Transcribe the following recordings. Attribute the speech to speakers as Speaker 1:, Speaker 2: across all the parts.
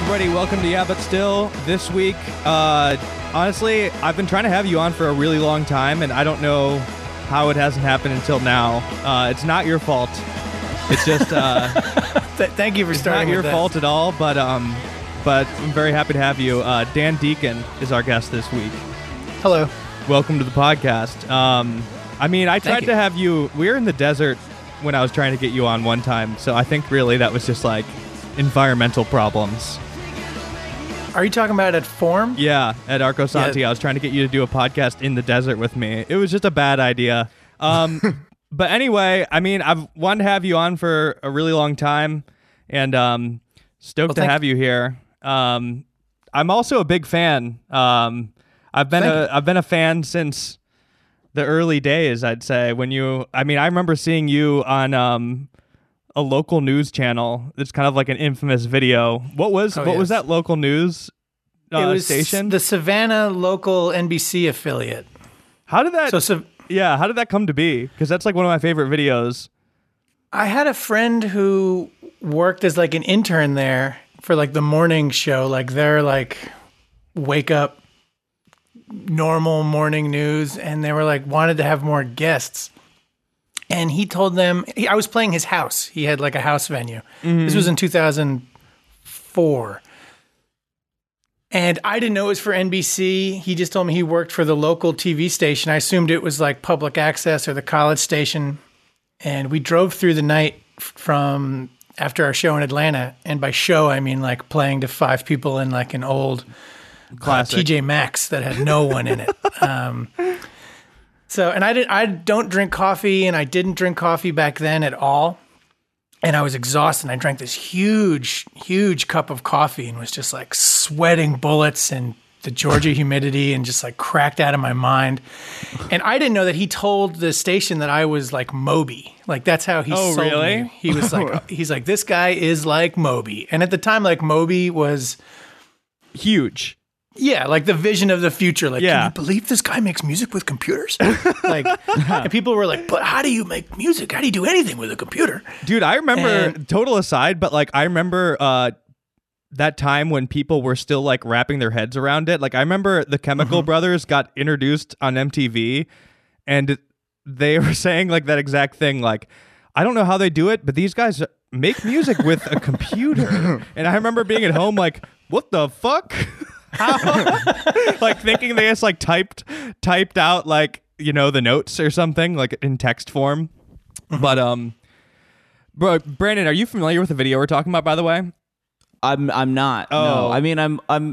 Speaker 1: everybody. Welcome to Yeah But Still. This week, honestly, I've been trying to have you on for a really long time, and I don't know how it hasn't happened until now. It's not your fault. It's just
Speaker 2: thank you for starting.
Speaker 1: Not your fault at all, but I'm very happy to have you. Dan Deacon is our guest this week.
Speaker 2: Hello.
Speaker 1: Welcome to the podcast. I tried to have you. We were in the desert when I was trying to get you on one time, so I think really that was just like environmental problems.
Speaker 2: Are you talking about at Form?
Speaker 1: Yeah, at Arco Santi. Yeah. I was trying to get you to do a podcast in the desert with me. It was just a bad idea. But anyway, I've wanted to have you on for a really long time, and stoked to have you here. I'm also a big fan. I've been a fan since the early days, I'd say. I remember seeing you on a local news channel. It's kind of like an infamous video. What was that local news station?
Speaker 2: The Savannah local NBC affiliate.
Speaker 1: How did that? How did that come to be? Because that's like one of my favorite videos.
Speaker 2: I had a friend who worked as like an intern there for like the morning show, like their like wake up normal morning news, and they were like wanted to have more guests. And he told them, I was playing his house. He had like a house venue. Mm-hmm. This was in 2004. And I didn't know it was for NBC. He just told me he worked for the local TV station. I assumed it was like public access or the college station. And we drove through the night from after our show in Atlanta. And by show, I mean like playing to 5 people in like an old TJ Maxx that had no one in it. And I don't drink coffee, and I didn't drink coffee back then at all. And I was exhausted. I drank this huge, huge cup of coffee and was just like sweating bullets and the Georgia humidity and just like cracked out of my mind. And I didn't know that he told the station that I was like Moby. Like that's how he sold
Speaker 1: really?
Speaker 2: me. He was like, this guy is like Moby. And at the time, like Moby was
Speaker 1: huge.
Speaker 2: Yeah, like the vision of the future. Like, can you believe this guy makes music with computers? Like, and people were like, but how do you make music? How do you do anything with a computer?
Speaker 1: Dude, I remember, total aside, but like, I remember that time when people were still like wrapping their heads around it. Like, I remember the Chemical Brothers got introduced on MTV, and they were saying like that exact thing. Like, I don't know how they do it, but these guys make music with a computer. And I remember being at home like, what the fuck? Like thinking they just like typed out like, you know, the notes or something like in text form. But bro, Brandon, are you familiar with the video we're talking about, by the way?
Speaker 3: I'm not. Oh. No. I mean, I'm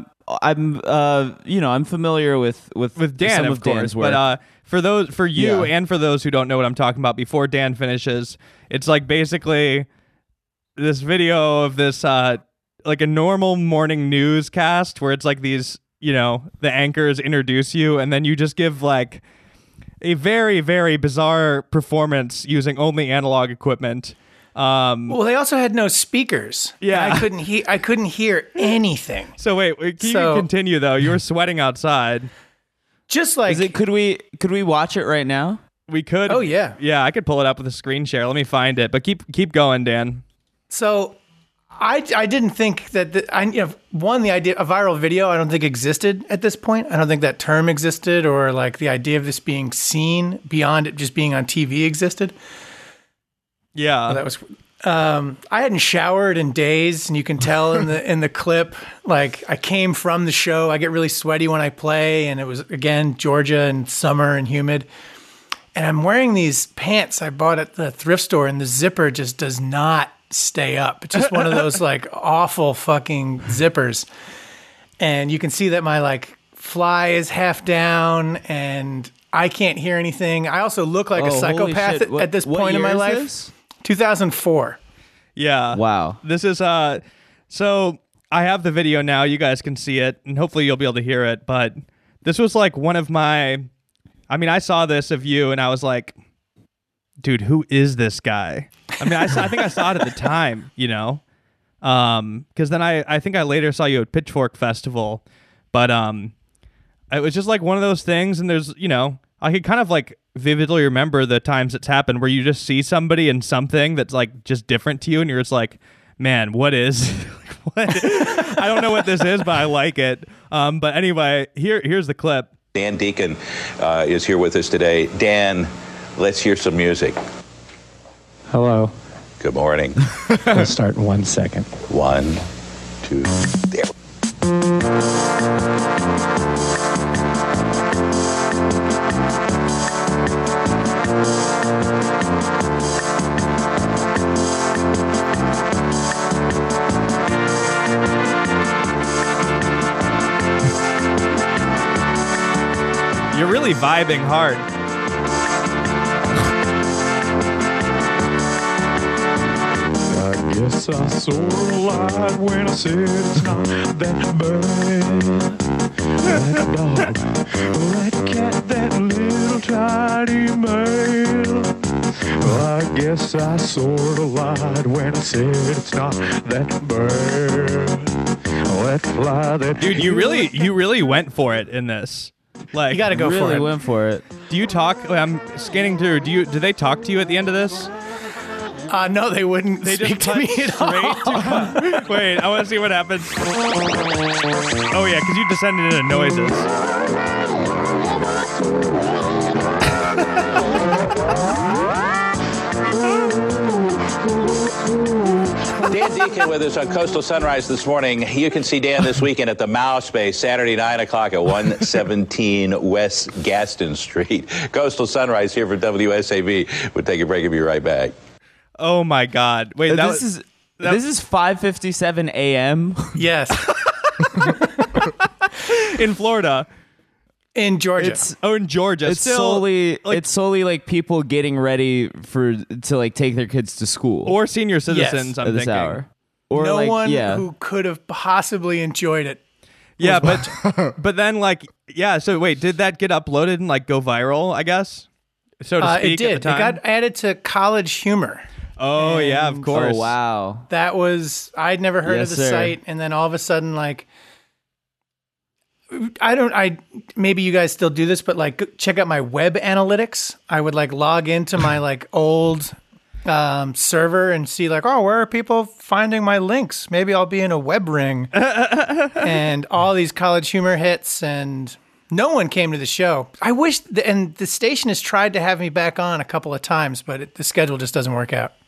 Speaker 3: familiar with
Speaker 1: Dan,
Speaker 3: some
Speaker 1: of course.
Speaker 3: Dan's work.
Speaker 1: But for you and for those who don't know what I'm talking about, before Dan finishes, it's like basically this video of this like a normal morning newscast where it's like these, you know, the anchors introduce you and then you just give like a very, very bizarre performance using only analog equipment.
Speaker 2: Well, they also had no speakers.
Speaker 1: Yeah.
Speaker 2: I couldn't hear anything.
Speaker 1: So wait, can you continue though? You were sweating outside.
Speaker 2: Just like,
Speaker 3: could we watch it right now?
Speaker 1: We could.
Speaker 2: Oh yeah.
Speaker 1: Yeah, I could pull it up with a screen share. Let me find it, but keep going, Dan.
Speaker 2: So I didn't think that the idea a viral video I don't think existed at this point. I don't think that term existed, or like the idea of this being seen beyond it just being on TV existed.
Speaker 1: Yeah,
Speaker 2: that was. I hadn't showered in days, and you can tell in the clip. Like I came from the show. I get really sweaty when I play, and it was again Georgia and summer and humid. And I'm wearing these pants I bought at the thrift store, and the zipper just does not stay up. It's just one of those like awful fucking zippers. And you can see that my like fly is half down and I can't hear anything. I also look like a psychopath at this point in my life. This? 2004.
Speaker 1: Yeah.
Speaker 3: Wow.
Speaker 1: This is so I have the video now. You guys can see it and hopefully you'll be able to hear it, but this was like one of my I saw this of you and I was like, dude, who is this guy? I think I saw it at the time, you know, because then I think I later saw you at Pitchfork Festival, but it was just like one of those things. And there's, you know, I could kind of like vividly remember the times it's happened where you just see somebody in something that's like just different to you, and you're just like, man, what is? What? I don't know what this is, but I like it. But anyway, here's the clip.
Speaker 4: Dan Deacon is here with us today. Dan, let's hear some music.
Speaker 5: Hello.
Speaker 4: Good morning.
Speaker 5: Let's start in 1 second.
Speaker 4: 1, 2, there.
Speaker 1: You're really vibing hard.
Speaker 5: I guess I sort of lied when I said it's not that bad. That dog, that cat, that little tiny man. Well, I guess I sort of lied when I said it's not that bad. That fly, that
Speaker 1: Dude, you really went for it in this. Like,
Speaker 2: You got to go
Speaker 3: really
Speaker 2: for it.
Speaker 3: went for it.
Speaker 1: do you talk? I'm scanning through. Do they talk to you at the end of this?
Speaker 2: No, they wouldn't speak to me at all.
Speaker 1: Wait, I want to see what happens. Oh yeah, because you descended into noises.
Speaker 4: Dan Deacon with us on Coastal Sunrise this morning. You can see Dan this weekend at the Mao Space, Saturday, 9 o'clock at 117 West Gaston Street. Coastal Sunrise here for WSAV. We'll take a break and be right back.
Speaker 1: Oh my God! Wait,
Speaker 3: This is 5:57 a.m.
Speaker 2: Yes,
Speaker 1: in Florida.
Speaker 2: in Georgia.
Speaker 1: In Georgia.
Speaker 3: It's solely like people getting ready to like take their kids to school
Speaker 1: or senior citizens. I'm
Speaker 3: at this
Speaker 1: thinking.
Speaker 3: hour. Or
Speaker 2: no
Speaker 3: like,
Speaker 2: one
Speaker 3: yeah.
Speaker 2: who could have possibly enjoyed it.
Speaker 1: Yeah, but then like So wait, did that get uploaded and like go viral? I guess so to speak.
Speaker 2: It did.
Speaker 1: At the time?
Speaker 2: It got added to College Humor.
Speaker 1: Oh yeah, of course.
Speaker 3: Oh wow.
Speaker 2: That was I'd never heard
Speaker 3: Yes,
Speaker 2: of the
Speaker 3: sir.
Speaker 2: site, and then all of a sudden, like, maybe you guys still do this, but like, check out my web analytics. I would like log into my like old server and see like, oh, where are people finding my links? Maybe I'll be in a web ring, and all these College Humor hits, and no one came to the show. I wish, and the station has tried to have me back on a couple of times, but the schedule just doesn't work out.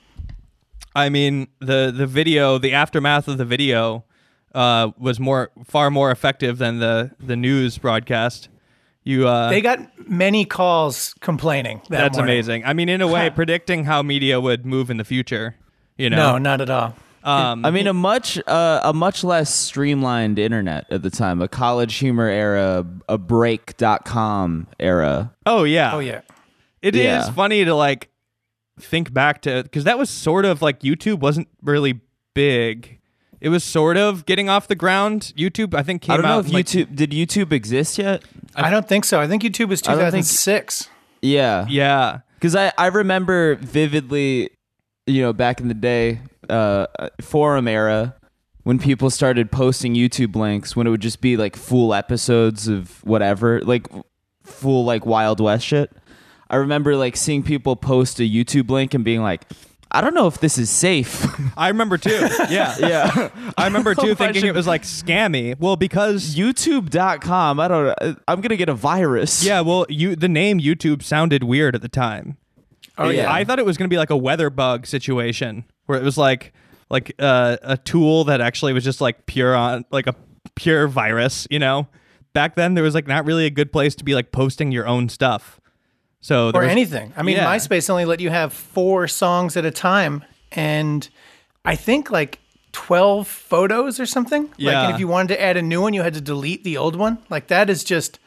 Speaker 1: I mean, the video, the aftermath of the video, was far more effective than the news broadcast.
Speaker 2: They got many calls complaining.
Speaker 1: That's
Speaker 2: morning.
Speaker 1: amazing. I mean, in a way, predicting how media would move in the future. You know,
Speaker 2: No, not at all.
Speaker 3: I mean, a much less streamlined internet at the time, a College Humor era, a break.com era.
Speaker 1: Oh yeah.
Speaker 2: Oh yeah.
Speaker 1: It is
Speaker 3: Yeah.
Speaker 1: funny to like think back to, because that was sort of like YouTube wasn't really big. It was sort of getting off the ground. YouTube, I think, came
Speaker 3: I don't know
Speaker 1: out
Speaker 3: if
Speaker 1: like,
Speaker 3: did YouTube exist yet?
Speaker 2: I don't think so. I think YouTube was
Speaker 3: I don't think-
Speaker 2: 2006.
Speaker 3: Yeah.
Speaker 1: Yeah.
Speaker 3: Because I remember vividly, back in the day, forum era, when people started posting YouTube links, when it would just be like full episodes of whatever, like full like Wild West shit. I remember like seeing people post a YouTube link and being like, I don't know if this is safe.
Speaker 1: I remember too. Yeah.
Speaker 3: Yeah.
Speaker 1: I remember too thinking
Speaker 3: should-
Speaker 1: it was like scammy. Well, because
Speaker 3: YouTube.com, I'm going to get a virus.
Speaker 1: yeah, well, the name YouTube sounded weird at the time.
Speaker 2: Oh yeah.
Speaker 1: I thought it was going to be like a weather bug situation where it was like a tool that actually was just like a pure virus, Back then there was like not really a good place to be like posting your own stuff. So there
Speaker 2: or
Speaker 1: was-
Speaker 2: anything. I mean,
Speaker 1: Yeah.
Speaker 2: MySpace only let you have 4 songs at a time, and I think like 12 photos or something. Like,
Speaker 1: Yeah.
Speaker 2: and if you wanted to add a new one, you had to delete the old one. Like that is just.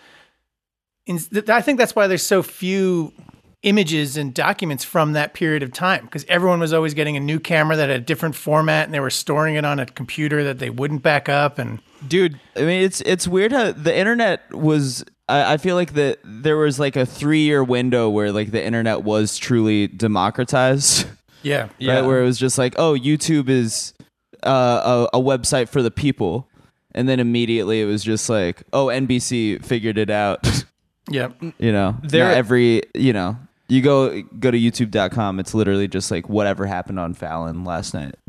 Speaker 2: I think that's why there's so few images and documents from that period of time, because everyone was always getting a new camera that had a different format, and they were storing it on a computer that they wouldn't back up. And
Speaker 1: dude,
Speaker 3: I mean, it's weird how the internet was. I feel like there was like a 3-year window where like the internet was truly democratized.
Speaker 2: yeah,
Speaker 1: Yeah.
Speaker 3: Right, where it was just like, oh, YouTube is a website for the people, and then immediately it was just like, oh, NBC figured it out.
Speaker 2: yeah.
Speaker 3: Now every you go to YouTube.com, it's literally just like whatever happened on Fallon last night.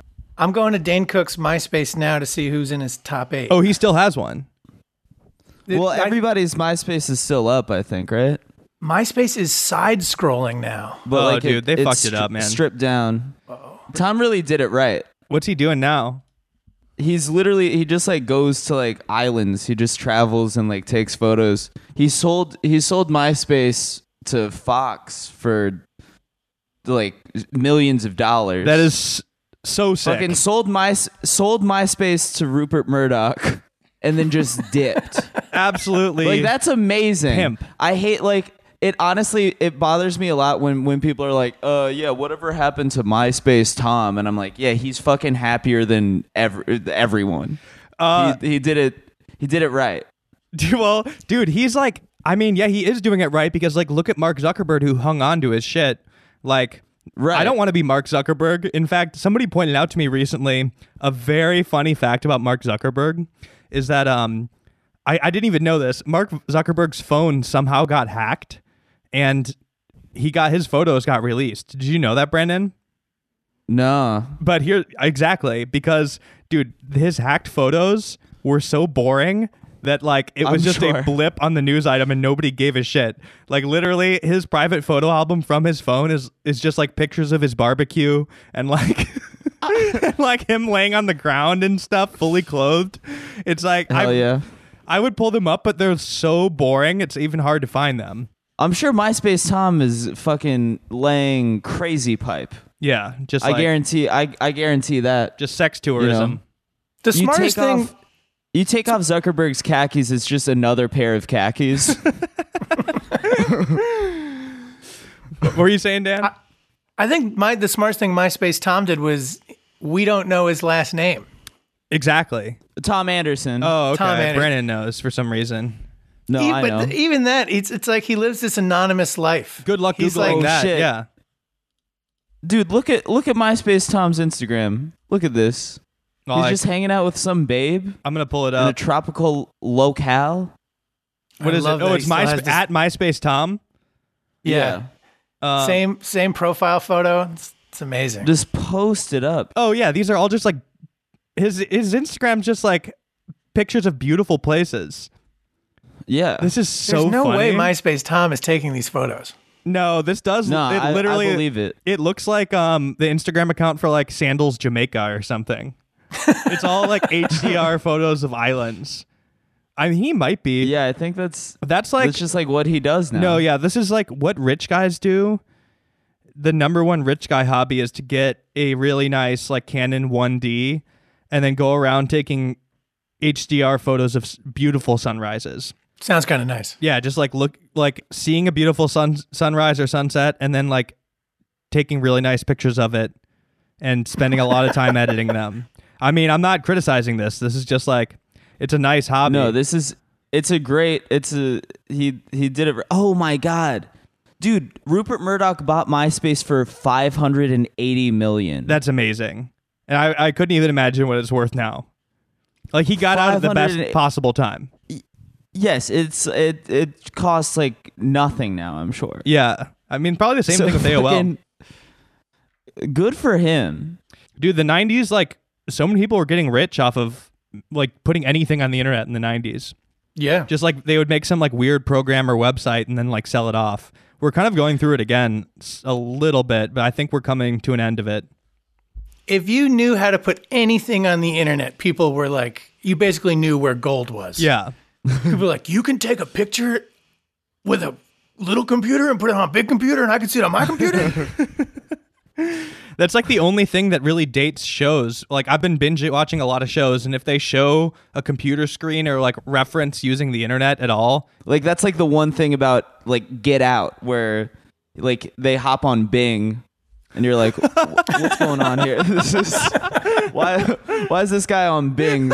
Speaker 2: I'm going to Dane Cook's MySpace now to see who's in his top 8.
Speaker 1: Oh, he still has one.
Speaker 3: Well, everybody's MySpace is still up, I think, right?
Speaker 2: MySpace is side scrolling now.
Speaker 3: But
Speaker 1: Oh, dude, they
Speaker 3: it's
Speaker 1: fucked it up, man.
Speaker 3: Stripped down. Tom really did it right.
Speaker 1: What's he doing now?
Speaker 3: He just like goes to like islands. He just travels and like takes photos. He sold MySpace to Fox for like millions of dollars.
Speaker 1: That is so sick.
Speaker 3: fucking sold MySpace to Rupert Murdoch and then just dipped.
Speaker 1: Absolutely.
Speaker 3: Like that's amazing.
Speaker 1: Pimp.
Speaker 3: I hate like it. Honestly, it bothers me a lot when people are like, yeah, whatever happened to MySpace Tom? And I'm like, yeah, he's fucking happier than everyone. He did it. He did it right.
Speaker 1: Well, dude, he's like, I mean, yeah, he is doing it right because, like, look at Mark Zuckerberg who hung on to his shit. Like,
Speaker 3: Right.
Speaker 1: I don't want to be Mark Zuckerberg. In fact, somebody pointed out to me recently a very funny fact about Mark Zuckerberg is that I didn't even know this. Mark Zuckerberg's phone somehow got hacked and his photos got released. Did you know that, Brandon?
Speaker 3: No.
Speaker 1: But here, exactly, because, dude, his hacked photos were so boring that, like, it was
Speaker 3: I'm
Speaker 1: just a
Speaker 3: sure.
Speaker 1: blip on the news item and nobody gave a shit. Like, literally, his private photo album from his phone is just, like, pictures of his barbecue and, like, and, like, him laying on the ground and stuff, fully clothed. It's like,
Speaker 3: Hell yeah.
Speaker 1: I would pull them up, but they're so boring, it's even hard to find them.
Speaker 3: I'm sure MySpace Tom is fucking laying crazy pipe.
Speaker 1: Yeah, just
Speaker 3: I
Speaker 1: like,
Speaker 3: guarantee that.
Speaker 1: just sex tourism.
Speaker 2: The smartest thing.
Speaker 3: You take off Zuckerberg's khakis, it's just another pair of khakis.
Speaker 1: What were you saying, Dan?
Speaker 2: I think the smartest thing MySpace Tom did was we don't know his last name.
Speaker 1: Exactly.
Speaker 3: Tom Anderson.
Speaker 1: Oh, okay.
Speaker 2: Tom Anderson.
Speaker 1: Brandon knows for some reason.
Speaker 3: no, I know.
Speaker 2: But even that, it's like he lives this anonymous life.
Speaker 1: Good luck
Speaker 2: He's
Speaker 1: Googling
Speaker 2: like,
Speaker 1: that.
Speaker 3: shit.
Speaker 1: Yeah.
Speaker 3: Dude, look at MySpace Tom's Instagram. Look at this.
Speaker 1: Well,
Speaker 3: He's
Speaker 1: I-
Speaker 3: just hanging out with some babe
Speaker 1: I'm gonna pull it
Speaker 3: in a
Speaker 1: up.
Speaker 3: tropical locale.
Speaker 1: What
Speaker 2: I
Speaker 1: is it?
Speaker 2: love
Speaker 1: Oh,
Speaker 2: that
Speaker 1: it's
Speaker 2: he still has
Speaker 1: MySpace
Speaker 2: this-
Speaker 1: at MySpace Tom.
Speaker 2: Yeah. Same profile photo. It's amazing.
Speaker 3: Just post it up.
Speaker 1: Oh yeah, these are all just like his Instagram's just like pictures of beautiful places.
Speaker 3: Yeah.
Speaker 1: This is so
Speaker 2: There's no
Speaker 1: funny.
Speaker 2: way MySpace Tom is taking these photos.
Speaker 1: No, this does.
Speaker 3: No,
Speaker 1: it
Speaker 3: I
Speaker 1: literally.
Speaker 3: believe it.
Speaker 1: It looks like the Instagram account for like Sandals Jamaica or something. It's all like HDR photos of islands. I mean, he might be.
Speaker 3: Yeah, I think that's
Speaker 1: Like
Speaker 3: just like what he does now.
Speaker 1: no, yeah, this is like what rich guys do. The number one rich guy hobby is to get a really nice like Canon 1D and then go around taking HDR photos of beautiful sunrises.
Speaker 2: Sounds kind of nice.
Speaker 1: Yeah, just like look like seeing a beautiful sunrise or sunset and then like taking really nice pictures of it and spending a lot of time editing them. I mean, I'm not criticizing this. This is just like it's a nice hobby.
Speaker 3: No, he did it. Oh my God. Dude, Rupert Murdoch bought MySpace for $580 million.
Speaker 1: That's amazing. And I couldn't even imagine what it's worth now. Like he got out at the best
Speaker 3: 500
Speaker 1: possible time.
Speaker 3: Yes, it costs like nothing now, I'm sure.
Speaker 1: Yeah. I mean, probably the same thing with AOL.
Speaker 3: fucking Good for him.
Speaker 1: Dude, the 90s, like so many people were getting rich off of like putting anything on the internet in the 90s.
Speaker 2: Yeah.
Speaker 1: Just like they would make some like weird program or website and then like sell it off. We're kind of going through it again a little bit, but I think we're coming to an end of it.
Speaker 2: If you knew how to put anything on the internet, people were like, you basically knew where gold was.
Speaker 1: Yeah.
Speaker 2: People were like, you can take a picture with a little computer and put it on a big computer and I can see it on my computer.
Speaker 1: That's like the only thing that really dates shows. Like I've been binge watching a lot of shows, and if they show a computer screen or like reference using the internet at all,
Speaker 3: Like that's like the one thing about like Get Out where like they hop on Bing and you're like, what's going on here? This is why is this guy on Bing?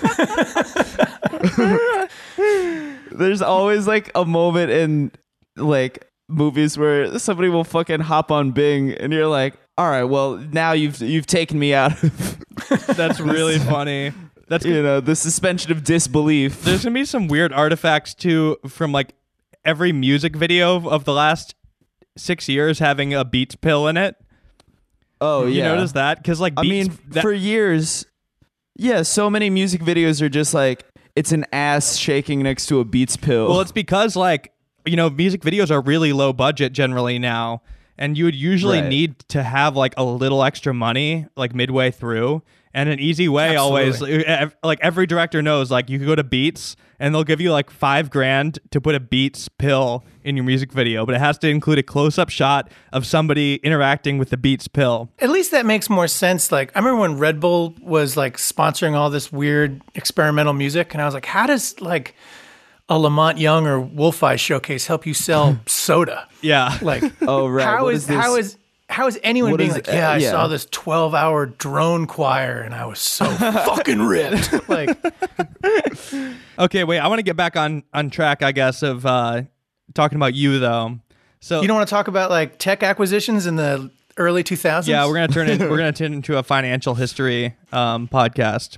Speaker 3: There's always like a moment in like movies where somebody will fucking hop on Bing and you're like, all right, well now you've taken me out of
Speaker 1: that's really funny. That's
Speaker 3: the suspension of disbelief.
Speaker 1: There's gonna be some weird artifacts too from like every music video of the last 6 years having a Beats pill in it.
Speaker 3: Oh,
Speaker 1: You
Speaker 3: yeah.
Speaker 1: notice that? Because like
Speaker 3: I
Speaker 1: Beats,
Speaker 3: mean, for years, yeah, so many music videos are just like, it's an ass shaking next to a Beats pill.
Speaker 1: well, it's because like, music videos are really low budget generally now, and you would usually
Speaker 3: Right.
Speaker 1: need to have like a little extra money like midway through. And an easy way always, like every director knows, like you could go to Beats and they'll give you like $5,000 to put a Beats pill in your music video, but it has to include a close-up shot of somebody interacting with the Beats pill.
Speaker 2: At least that makes more sense. Like, I remember when Red Bull was like sponsoring all this weird experimental music, and I was like, how does like a Lamont Young or Wolf-Eye showcase help you sell soda?
Speaker 1: Yeah.
Speaker 2: Like,
Speaker 3: Oh, right.
Speaker 2: how
Speaker 3: What
Speaker 2: is
Speaker 3: this?
Speaker 2: how is anyone
Speaker 3: What
Speaker 2: being
Speaker 3: is-
Speaker 2: like, yeah, I
Speaker 3: yeah.
Speaker 2: saw this 12-hour drone choir and I was so fucking ripped. Like,
Speaker 1: Okay, wait. I want to get back on track, I guess, of talking about you though. So
Speaker 2: you don't want to talk about like tech acquisitions in the early 2000s?
Speaker 1: yeah, we're gonna turn into a financial history podcast.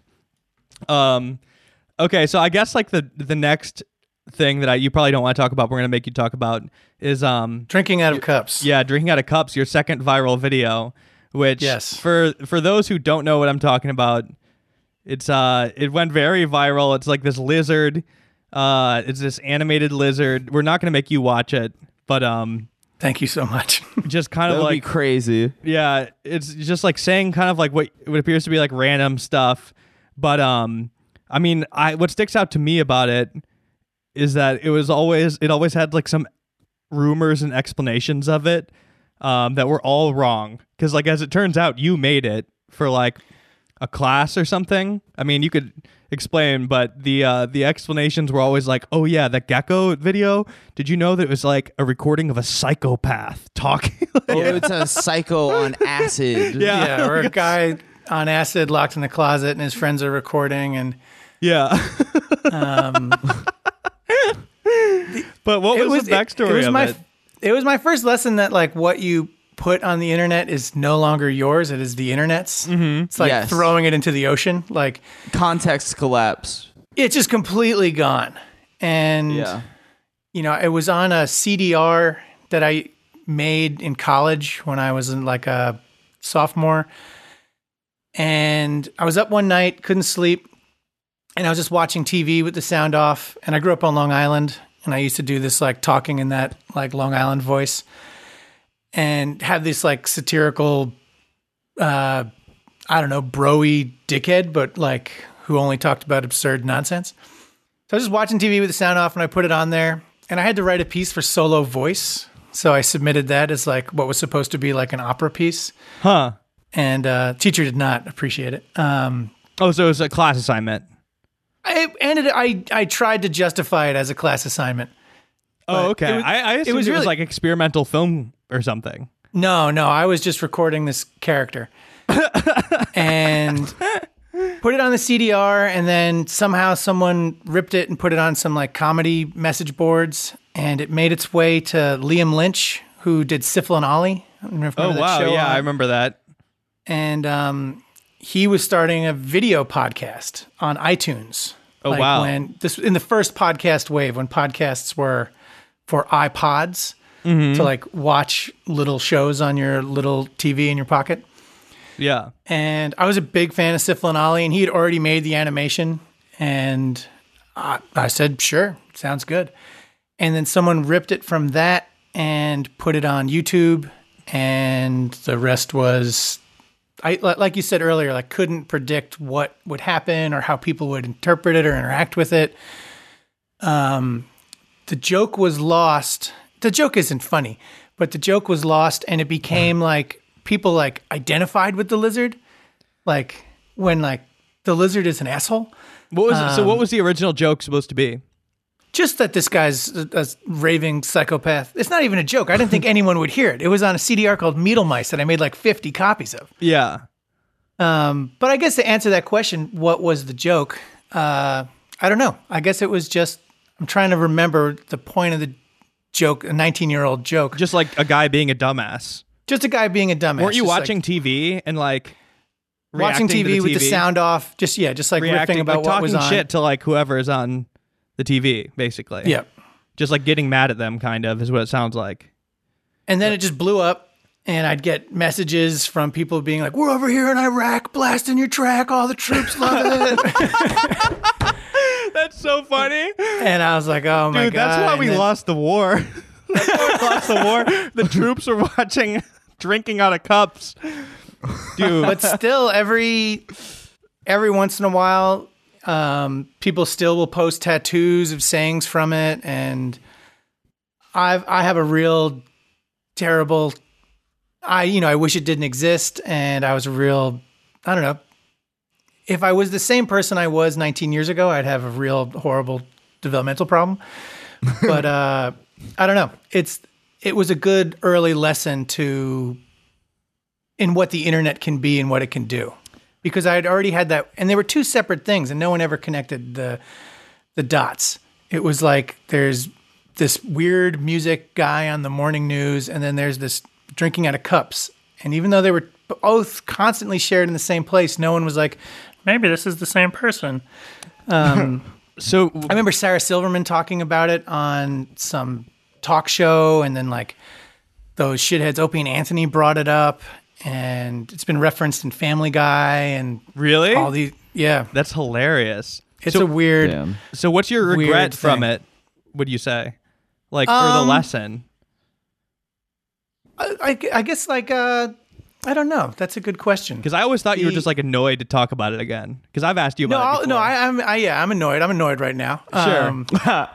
Speaker 1: Okay, so I guess like the next thing that you probably don't want to talk about, we're gonna make you talk about is
Speaker 2: drinking out of cups.
Speaker 1: yeah, drinking out of cups, your second viral video, which
Speaker 2: Yes.
Speaker 1: for those who don't know what I'm talking about, it's it went very viral. It's like this lizard, it's this animated lizard. We're not gonna make you watch it, but
Speaker 2: Thank you so much.
Speaker 1: just kind
Speaker 3: That
Speaker 1: of
Speaker 3: would be
Speaker 1: like
Speaker 3: crazy.
Speaker 1: yeah, it's just like saying kind of like what appears to be like random stuff, but I mean, what sticks out to me about it is that it always had like some rumors and explanations of it that were all wrong. Because like as it turns out, you made it for like a class or something. I mean, you could explain, but the explanations were always like, oh yeah, the gecko video. Did you know that it was like a recording of a psychopath talking?
Speaker 3: Oh, it's a psycho on acid.
Speaker 2: Yeah, or a guy on acid locked in the closet and his friends are recording and
Speaker 1: Yeah. But what was the backstory of it?
Speaker 2: It was my first lesson that like what you put on the internet is no longer yours. It is the internet's. Mm-hmm. It's like
Speaker 3: Yes.
Speaker 2: throwing it into the ocean. Like
Speaker 3: Context collapse.
Speaker 2: it's just completely gone. And
Speaker 3: Yeah.
Speaker 2: you know, it was on a CDR that I made in college when I was in like a sophomore. And I was up one night, couldn't sleep. And I was just watching TV with the sound off. And I grew up on Long Island. And I used to do this like talking in that like Long Island voice and have this like satirical, I don't know, bro-y dickhead, but like who only talked about absurd nonsense. So I was just watching TV with the sound off and I put it on there and I had to write a piece for Solo Voice. So I submitted that as like what was supposed to be like an opera piece.
Speaker 1: Huh.
Speaker 2: And teacher did not appreciate it.
Speaker 1: Oh, so it was a class assignment.
Speaker 2: I tried to justify it as a class assignment.
Speaker 1: Oh,
Speaker 2: But
Speaker 1: okay.
Speaker 2: it was-
Speaker 1: I assumed it was
Speaker 2: really-
Speaker 1: like experimental film or something.
Speaker 2: No, I was just recording this character. And put it on the CDR, and then somehow someone ripped it and put it on some like comedy message boards, and it made its way to Liam Lynch, who did Syphil and Ollie. I don't know if you
Speaker 1: Oh,
Speaker 2: remember that
Speaker 1: wow.
Speaker 2: show
Speaker 1: Yeah,
Speaker 2: on-
Speaker 1: I remember that.
Speaker 2: And he was starting a video podcast on iTunes.
Speaker 1: Oh, wow.
Speaker 2: When this in the first podcast wave, when podcasts were for iPods to like watch little shows on your little TV in your pocket.
Speaker 1: Yeah.
Speaker 2: And I was a big fan of Syphil and Ollie, and he had already made the animation. And I said, sure, sounds good. And then someone ripped it from that and put it on YouTube. And the rest was, like you said earlier, like couldn't predict what would happen or how people would interpret it or interact with it. The joke was lost. The joke isn't funny, but the joke was lost, and it became like people like identified with the lizard, like when like the lizard is an asshole.
Speaker 1: What was so? What was the original joke supposed to be?
Speaker 2: Just that this guy's a raving psychopath. It's not even a joke. I didn't think anyone would hear it. It was on a CDR called Meadlemice that I made like 50 copies of.
Speaker 1: Yeah.
Speaker 2: But I guess to answer that question, what was the joke? I don't know. I guess it was just, I'm trying to remember the point of the joke, a 19-year-old joke.
Speaker 1: Just like a guy being a dumbass.
Speaker 2: Just a guy being a dumbass.
Speaker 1: Weren't you
Speaker 2: Just like
Speaker 1: watching TV and like
Speaker 2: watching
Speaker 1: reacting to
Speaker 2: TV with the sound off? Just like
Speaker 1: reacting
Speaker 2: riffing about
Speaker 1: like,
Speaker 2: what was
Speaker 1: talking
Speaker 2: on.
Speaker 1: shit to like whoever is on the TV, basically.
Speaker 2: Yeah.
Speaker 1: Just like getting mad at them, kind of, is what it sounds like.
Speaker 2: And then it just blew up. And I'd get messages from people being like, "We're over here in Iraq blasting your track. All the troops love it."
Speaker 1: That's so funny.
Speaker 2: And I was like, "Oh my
Speaker 1: Dude,
Speaker 2: God."
Speaker 1: that's why we
Speaker 2: And then-
Speaker 1: lost the war. That's why we lost the war. The troops were watching, drinking out of cups. Dude.
Speaker 2: But still, every once in a while, people still will post tattoos of sayings from it. And I have a real terrible... I wish it didn't exist, and I was I don't know. If I was the same person I was 19 years ago, I'd have a real horrible developmental problem. But I don't know. It was a good early lesson in what the internet can be and what it can do, because I had already had that, and they were two separate things, and no one ever connected the dots. It was like there's this weird music guy on the morning news, and then there's this drinking out of cups. And even though they were both constantly shared in the same place, no one was like, maybe this is the same person.
Speaker 1: So
Speaker 2: I remember Sarah Silverman talking about it on some talk show, and then like those shitheads, Opie and Anthony, brought it up, and it's been referenced in Family Guy and
Speaker 1: really?
Speaker 2: all these. Yeah,
Speaker 1: That's hilarious.
Speaker 2: it's a weird.
Speaker 3: Damn.
Speaker 1: So what's your regret
Speaker 2: Weird
Speaker 1: from
Speaker 2: thing.
Speaker 1: it, would you say? Like, or the lesson?
Speaker 2: I guess like I don't know. That's a good question.
Speaker 1: Because I always thought you were
Speaker 2: The-
Speaker 1: just like annoyed to talk about it again. Because I've asked you
Speaker 2: No,
Speaker 1: about it before.
Speaker 2: I'm annoyed. I'm annoyed right now.
Speaker 1: Sure.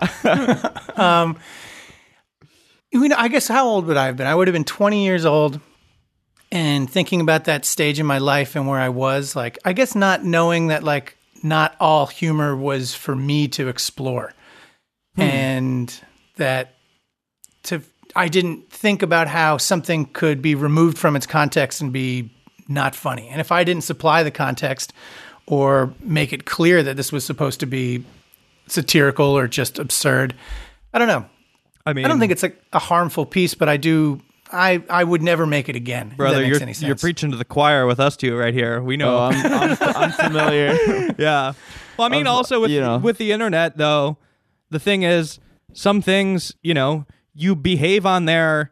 Speaker 2: I guess how old would I have been? I would have been 20 years old, and thinking about that stage in my life and where I was, like, I guess not knowing that like not all humor was for me to explore, and that I didn't think about how something could be removed from its context and be not funny. And if I didn't supply the context or make it clear that this was supposed to be satirical or just absurd, I don't know.
Speaker 1: I mean,
Speaker 2: I don't think it's a harmful piece, but I would never make it again.
Speaker 1: brother,
Speaker 2: if that makes any sense.
Speaker 1: you're preaching to the choir with us two right here. We know.
Speaker 3: Oh, I'm familiar.
Speaker 1: Yeah. Well, I mean, also with with the internet, though, the thing is, some things, you behave on there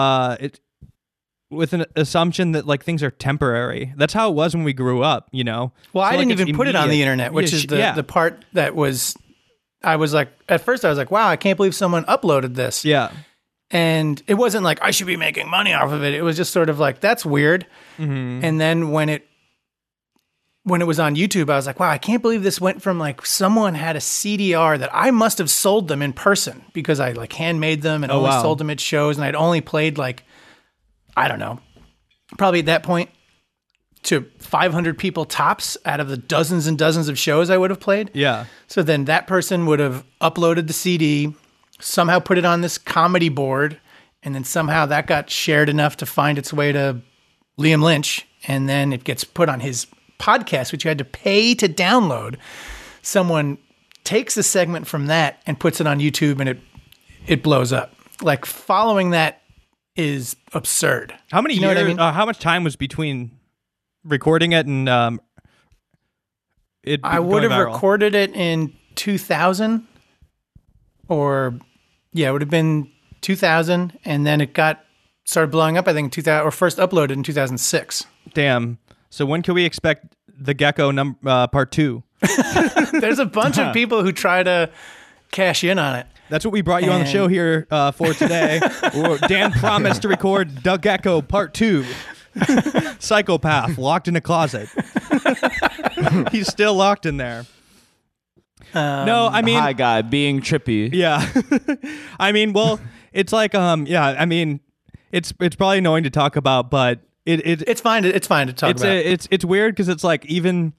Speaker 1: with an assumption that like things are temporary. That's how it was when we grew up,
Speaker 2: Well,
Speaker 1: So,
Speaker 2: I
Speaker 1: like,
Speaker 2: didn't
Speaker 1: it's
Speaker 2: even put it on the
Speaker 1: immediate.
Speaker 2: internet, which
Speaker 1: Yeah,
Speaker 2: is
Speaker 1: yeah.
Speaker 2: the part that was, I was like, at first I was like, wow, I can't believe someone uploaded this.
Speaker 1: Yeah.
Speaker 2: And it wasn't like, I should be making money off of it. It was just sort of like, that's weird.
Speaker 1: Mm-hmm.
Speaker 2: And then when it was on YouTube, I was like, wow, I can't believe this went from like someone had a CDR that I must have sold them in person, because I like handmade them and only
Speaker 1: wow.
Speaker 2: sold them at shows, and I'd only played like, I don't know, probably at that point to 500 people tops out of the dozens and dozens of shows I would have played.
Speaker 1: Yeah.
Speaker 2: So then that person would have uploaded the CD, somehow put it on this comedy board, and then somehow that got shared enough to find its way to Liam Lynch, and then it gets put on his podcast, which you had to pay to download. Someone takes a segment from that and puts it on YouTube, and it blows up. Like, following that is absurd.
Speaker 1: How many
Speaker 2: You know
Speaker 1: years?
Speaker 2: what I mean?
Speaker 1: How much time was between recording it and it?
Speaker 2: I would
Speaker 1: going
Speaker 2: have
Speaker 1: viral?
Speaker 2: recorded it in 2000, or it would have been 2000, and then it started blowing up. I think 2000, or first uploaded in 2006.
Speaker 1: Damn. So when can we expect the Gecko part 2?
Speaker 2: There's a bunch of people who try to cash in on it.
Speaker 1: That's what we brought you on the
Speaker 2: And-
Speaker 1: show here for today. Dan promised to record The Gecko Part 2. Psychopath locked in a closet. He's still locked in there. No, I mean,
Speaker 3: Hi guy being trippy.
Speaker 1: yeah. I mean, well, it's like, I mean, it's probably annoying to talk about, but
Speaker 2: It's fine to talk about.
Speaker 1: it's weird because it's like, even,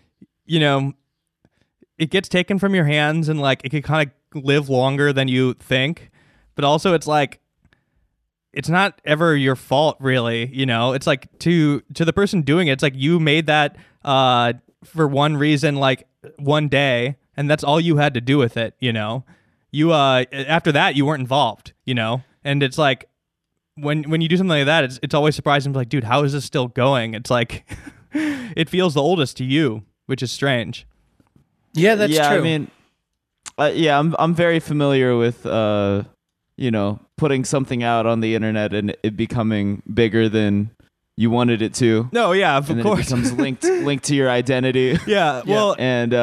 Speaker 1: it gets taken from your hands, and like it could kind of live longer than you think, but also it's like, it's not ever your fault, really. It's like to the person doing it, it's like you made that for one reason, like one day, and that's all you had to do with it. You after that you weren't involved. And it's like, when you do something like that, it's always surprising. Like, dude, how is this still going? It's like it feels the oldest to you, which is strange.
Speaker 2: Yeah, that's true.
Speaker 3: I mean, I'm very familiar with putting something out on the internet and it becoming bigger than you wanted it to.
Speaker 1: No, yeah, of
Speaker 3: And then
Speaker 1: course.
Speaker 3: it becomes linked to your identity.
Speaker 1: Yeah, well,
Speaker 3: And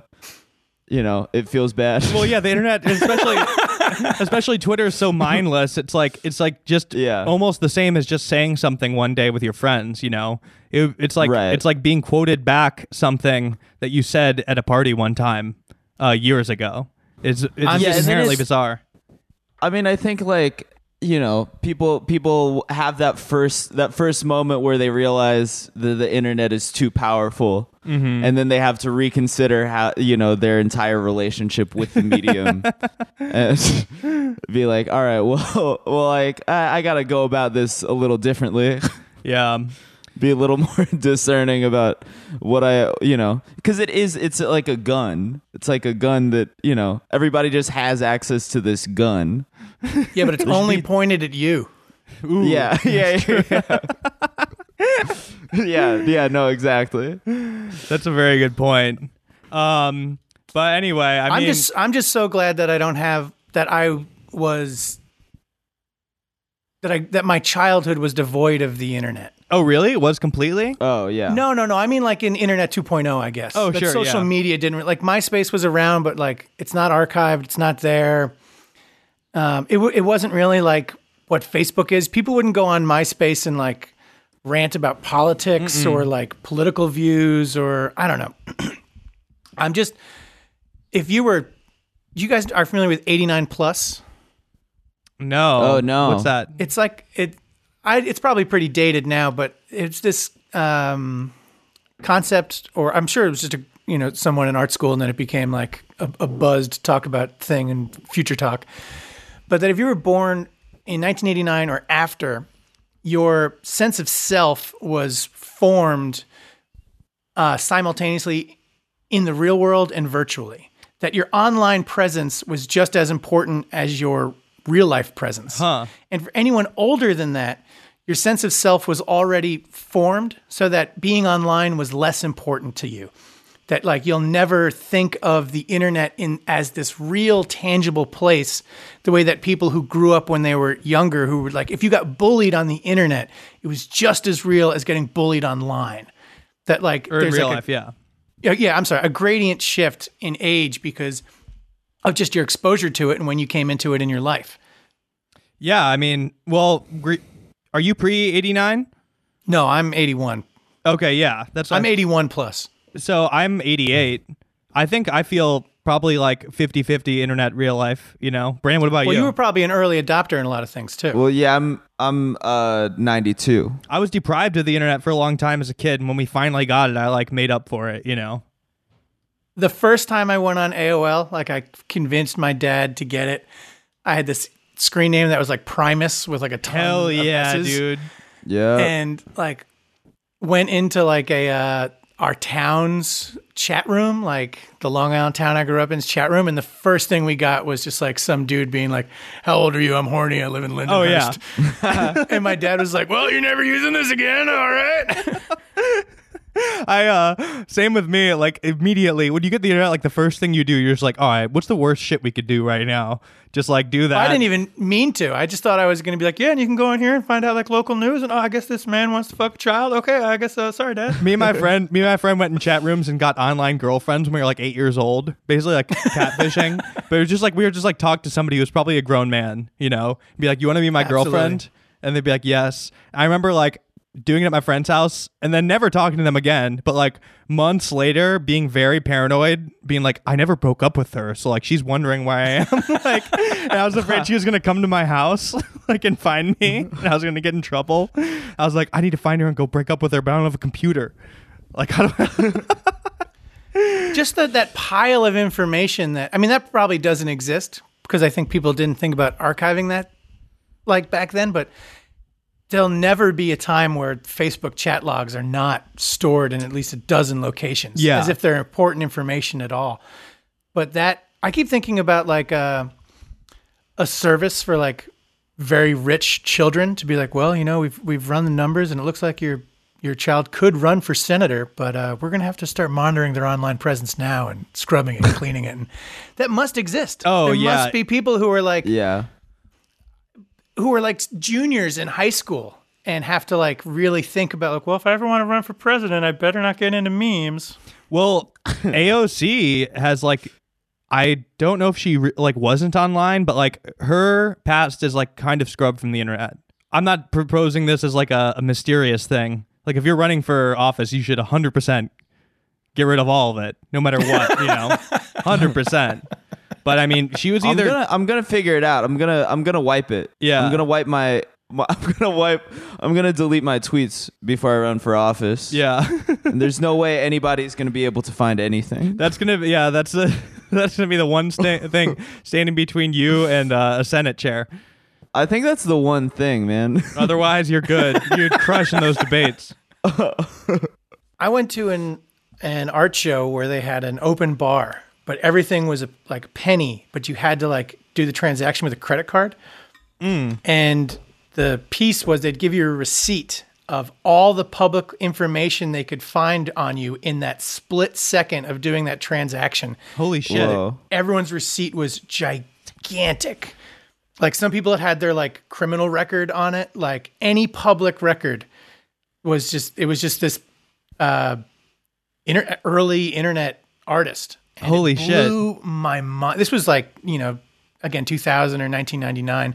Speaker 3: it feels bad.
Speaker 1: well, yeah, the internet, especially Twitter, is so mindless. It's like just almost the same as just saying something one day with your friends. It's like
Speaker 3: Right.
Speaker 1: it's like being quoted back something that you said at a party one time years ago. It's
Speaker 3: and
Speaker 1: just
Speaker 3: then
Speaker 1: inherently
Speaker 3: it's-
Speaker 1: bizarre.
Speaker 3: I mean, I think people have that first moment where they realize that the internet is too powerful, and then they have to reconsider how their entire relationship with the medium, and be like, all right, well, like I gotta go about this a little differently.
Speaker 1: Yeah.
Speaker 3: Be a little more discerning about what because it's like a gun. It's like a gun that everybody just has access to this gun.
Speaker 2: Yeah, but it's only pointed at you.
Speaker 3: Yeah. No, exactly.
Speaker 1: That's a very good point. But anyway,
Speaker 2: I'm just so glad that I don't have that that my childhood was devoid of the internet.
Speaker 1: oh, really? It was completely?
Speaker 3: Oh yeah.
Speaker 2: No. I mean, like in Internet 2.0, I guess.
Speaker 1: Oh,
Speaker 2: But
Speaker 1: sure,
Speaker 2: social
Speaker 1: yeah.
Speaker 2: media didn't like MySpace was around, but like it's not archived. It's not there. It wasn't really like what Facebook is. People wouldn't go on MySpace and like rant about politics or like political views or I don't know. You guys are familiar with 89 Plus?
Speaker 1: No.
Speaker 3: Oh, no.
Speaker 1: What's that?
Speaker 2: It's like it's probably pretty dated now, but it's this concept, or I'm sure it was just someone in art school, and then it became like a buzzed talk about thing in future talk. But that if you were born in 1989 or after, your sense of self was formed simultaneously in the real world and virtually. That your online presence was just as important as your real life presence.
Speaker 1: Huh.
Speaker 2: And for anyone older than that, your sense of self was already formed so that being online was less important to you. That like you'll never think of the internet as this real tangible place the way that people who grew up when they were younger, who were like, if you got bullied on the internet, it was just as real as getting bullied online. That like
Speaker 1: Or in
Speaker 2: there's
Speaker 1: real
Speaker 2: like
Speaker 1: life, yeah.
Speaker 2: yeah, I'm sorry, a gradient shift in age because of just your exposure to it and when you came into it in your life.
Speaker 1: Yeah, I mean, well, are you pre-89?
Speaker 2: No, I'm 81.
Speaker 1: Okay, yeah.
Speaker 2: I'm 81 plus.
Speaker 1: So I'm 88. I think I feel probably like 50-50 internet, real life, Brandon, what about
Speaker 2: Well,
Speaker 1: you?
Speaker 2: you were probably an early adopter in a lot of things too.
Speaker 3: Well, yeah, I'm 92.
Speaker 1: I was deprived of the internet for a long time as a kid, and when we finally got it, I like made up for it,
Speaker 2: The first time I went on AOL, like I convinced my dad to get it. I had this screen name that was like Primus with like a ton
Speaker 1: Hell
Speaker 2: of
Speaker 1: yeah,
Speaker 2: S's.
Speaker 1: dude.
Speaker 3: Yeah.
Speaker 2: And like went into like our town's chat room, like the Long Island town I grew up in's chat room, and the first thing we got was just like some dude being like, "How old are you? I'm horny. I live in Lindenhurst."
Speaker 1: Oh yeah.
Speaker 2: And my dad was like, "Well, you're never using this again, all right?"
Speaker 1: Same with me. Like immediately when you get the internet, like the first thing you do, you're just like, all right, what's the worst shit we could do right now? Just like do that.
Speaker 2: I didn't even mean to. I just thought I was going to be like, yeah, and you can go in here and find out like local news. And I guess this man wants to fuck a child. Okay, I guess. Sorry, Dad.
Speaker 1: Me and my friend went in chat rooms and got online girlfriends when we were like 8 years old, basically like catfishing. But it was just like we were just like talk to somebody who was probably a grown man, Be like, you want to be my
Speaker 2: Absolutely.
Speaker 1: girlfriend? And they'd be like, yes. I remember like doing it at my friend's house and then never talking to them again. But like months later, being very paranoid, being like, I never broke up with her, so like she's wondering where I am. Like, and I was afraid she was gonna come to my house, like, and find me, and I was gonna get in trouble. I was like, I need to find her and go break up with her, but I don't have a computer. Like, how do I?
Speaker 2: Just that pile of information that probably doesn't exist because I think people didn't think about archiving that like back then, but there'll never be a time where Facebook chat logs are not stored in at least a dozen locations,
Speaker 1: Yeah.
Speaker 2: as if they're important information at all. But that I keep thinking about like a service for like very rich children to be like, well, we've run the numbers and it looks like your child could run for senator, but we're going to have to start monitoring their online presence now and scrubbing it and cleaning it. And that must exist.
Speaker 1: Oh,
Speaker 2: there
Speaker 1: yeah.
Speaker 2: must be people who are like,
Speaker 3: Yeah.
Speaker 2: who are like juniors in high school and have to like really think about like, well, if I ever want to run for president, I better not get into memes.
Speaker 1: Well, AOC has like, I don't know if she like wasn't online, but like her past is like kind of scrubbed from the internet. I'm not proposing this as like a mysterious thing. Like if you're running for office, you should 100% get rid of all of it, no matter what, 100%. But I mean, she was either.
Speaker 3: I'm gonna figure it out. I'm gonna wipe it.
Speaker 1: Yeah.
Speaker 3: I'm gonna wipe I'm gonna delete my tweets before I run for office.
Speaker 1: Yeah.
Speaker 3: And there's no way anybody's gonna be able to find anything.
Speaker 1: That's gonna be that's gonna be the one thing standing between you and a Senate chair.
Speaker 3: I think that's the one thing, man.
Speaker 1: Otherwise, you're good. You'd crush in those debates.
Speaker 2: I went to an art show where they had an open bar, but everything was like a penny, but you had to like do the transaction with a credit card. And the piece was they'd give you a receipt of all the public information they could find on you in that split second of doing that transaction.
Speaker 1: Holy shit.
Speaker 3: Whoa.
Speaker 2: Everyone's receipt was gigantic. Like some people had their like criminal record on it. Like any public record was just this early internet artist. And
Speaker 1: Holy
Speaker 2: it
Speaker 1: shit.
Speaker 2: blew my mind. This was like, again, 2000 or 1999.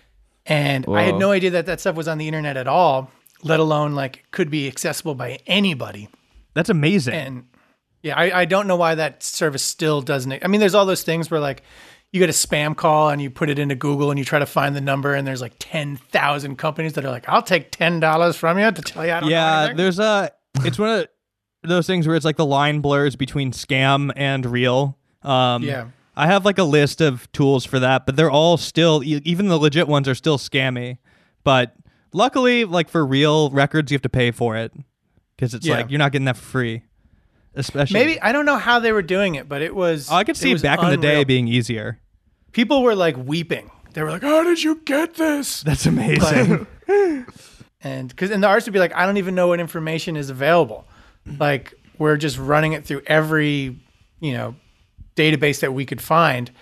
Speaker 2: And I had no idea that stuff was on the internet at all, let alone like could be accessible by anybody.
Speaker 1: That's amazing.
Speaker 2: And yeah, I don't know why that service still doesn't. I mean, there's all those things where like you get a spam call and you put it into Google and you try to find the number and there's like 10,000 companies that are like, I'll take $10 from you to tell you I don't know anything.
Speaker 1: It's one of those things where it's like the line blurs between scam and real.
Speaker 2: Yeah.
Speaker 1: I have like a list of tools for that, but they're all still, even the legit ones are still scammy. But luckily, like for real records, you have to pay for it because it's like you're not getting that for free. Especially,
Speaker 2: Maybe I don't know how they were doing it, but it was.
Speaker 1: I could see
Speaker 2: it was
Speaker 1: back in the day
Speaker 2: unreal.
Speaker 1: being easier.
Speaker 2: People were like weeping. They were like, "How did you get this?"
Speaker 1: That's amazing.
Speaker 2: And the artists would be like, "I don't even know what information is available. Like we're just running it through every database that we could find,"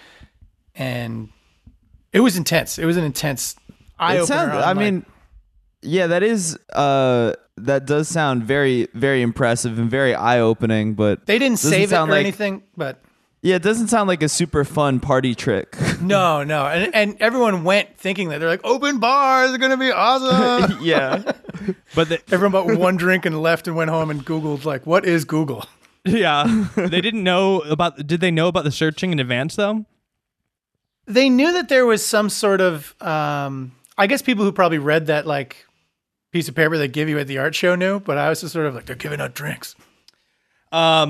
Speaker 2: and it was intense. It was an intense eye opener.
Speaker 3: Yeah, that is. That does sound very, very impressive and very eye-opening, but
Speaker 2: they didn't save it or
Speaker 3: like,
Speaker 2: anything. But
Speaker 3: yeah, it doesn't sound like a super fun party trick.
Speaker 2: No, and everyone went thinking that they're like open bars are gonna be awesome.
Speaker 3: Yeah,
Speaker 2: but everyone bought one drink and left and went home and Googled like, what is Google?
Speaker 1: Yeah, they didn't know about. Did they know about the searching in advance though?
Speaker 2: They knew that there was some sort of. I guess people who probably read that like piece of paper they give you at the art show knew, but I was just sort of like, they're giving out drinks. I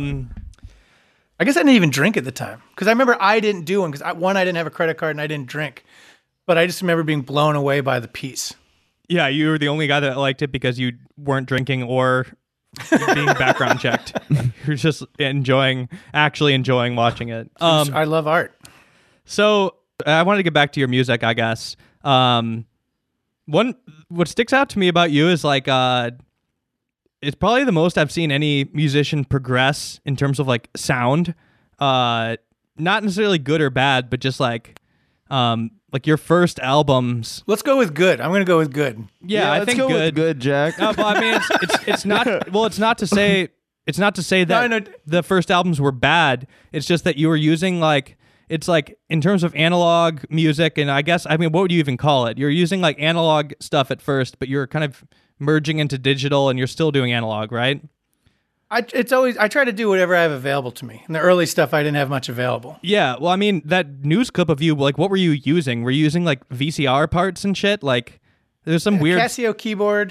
Speaker 2: guess I didn't even drink at the time because I remember I didn't do one because I didn't have a credit card and I didn't drink, but I just remember being blown away by the piece.
Speaker 1: Yeah, you were the only guy that liked it because you weren't drinking or being background checked. You're just actually enjoying watching it.
Speaker 2: I love art.
Speaker 1: So I wanted to get back to your music, I guess. What sticks out to me about you is like it's probably the most I've seen any musician progress in terms of like sound. Not necessarily good or bad, but just like your first albums.
Speaker 2: Let's go with good. I'm going to go with good.
Speaker 1: Yeah, I
Speaker 3: let's
Speaker 1: think
Speaker 3: go
Speaker 1: good.
Speaker 3: with good, Jack.
Speaker 1: But I mean, it's not. Well, it's not to say that
Speaker 2: No.
Speaker 1: the first albums were bad. It's just that you were using like. It's like in terms of analog music, and what would you even call it? You're using like analog stuff at first, but you're kind of merging into digital, and you're still doing analog, right?
Speaker 2: I try to do whatever I have available to me. In the early stuff, I didn't have much available.
Speaker 1: Yeah, well, I mean, that news clip of you, like, what were you using? Were you using like VCR parts and shit? Like, there's some weird
Speaker 2: Casio keyboard.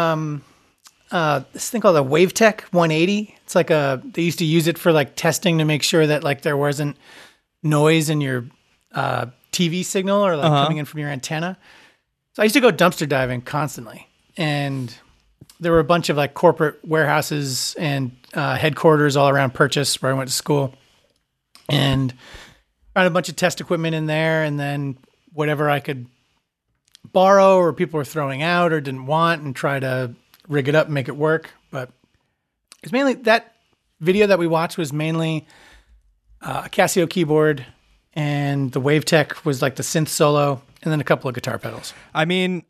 Speaker 2: This thing called a WaveTech 180. It's like they used to use it for like testing to make sure that like there wasn't noise in your TV signal or like coming in from your antenna. So I used to go dumpster diving constantly, and there were a bunch of like corporate warehouses and headquarters all around Purchase where I went to school, and found a bunch of test equipment in there, and then whatever I could borrow or people were throwing out or didn't want, and try to rig it up and make it work. But it's mainly that video that we watched was mainly a Casio keyboard, and the WaveTech was like the synth solo, and then a couple of guitar pedals.
Speaker 1: I mean,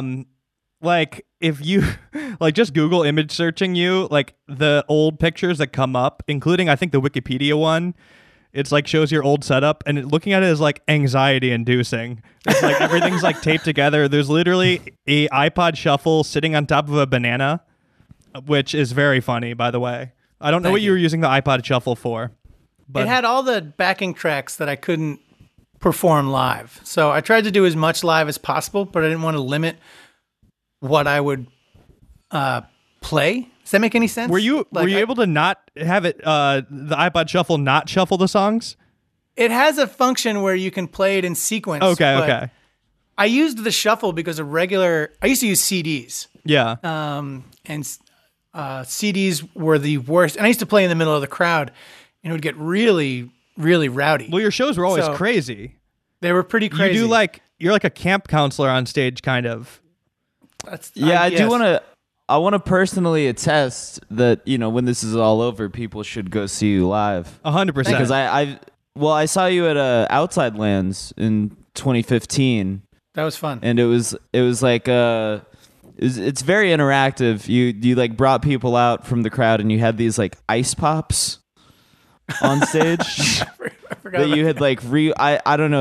Speaker 1: like if you like just Google image searching you, like the old pictures that come up, including I think the Wikipedia one, it's like shows your old setup, and looking at it is like anxiety inducing. It's like everything's like taped together. There's literally a iPod Shuffle sitting on top of a banana, which is very funny, by the way. I don't know what you were using the iPod Shuffle for, but
Speaker 2: It had all the backing tracks that I couldn't perform live. So I tried to do as much live as possible, but I didn't want to limit what I would play. Does that make any sense?
Speaker 1: were you
Speaker 2: Like,
Speaker 1: able to not have it the iPod Shuffle not shuffle the songs?
Speaker 2: It has a function where you can play it in sequence.
Speaker 1: Okay,
Speaker 2: but
Speaker 1: okay.
Speaker 2: I used the shuffle because I used to use CDs.
Speaker 1: Yeah.
Speaker 2: And CDs were the worst. And I used to play in the middle of the crowd, and it would get really, really rowdy.
Speaker 1: Well, your shows were always
Speaker 2: So-
Speaker 1: crazy.
Speaker 2: They were pretty crazy.
Speaker 1: You do you're like a camp counselor on stage, kind of.
Speaker 3: Yeah, I do
Speaker 2: yes.
Speaker 3: want to. I want to personally attest that when this is all over, people should go see you live
Speaker 1: 100%.
Speaker 3: because I saw you at Outside Lands in 2015,
Speaker 2: That was fun.
Speaker 3: and it was like it's very interactive. You like brought people out from the crowd, and you had these like ice pops on stage.
Speaker 2: I forgot
Speaker 3: That
Speaker 2: about
Speaker 3: you had like I don't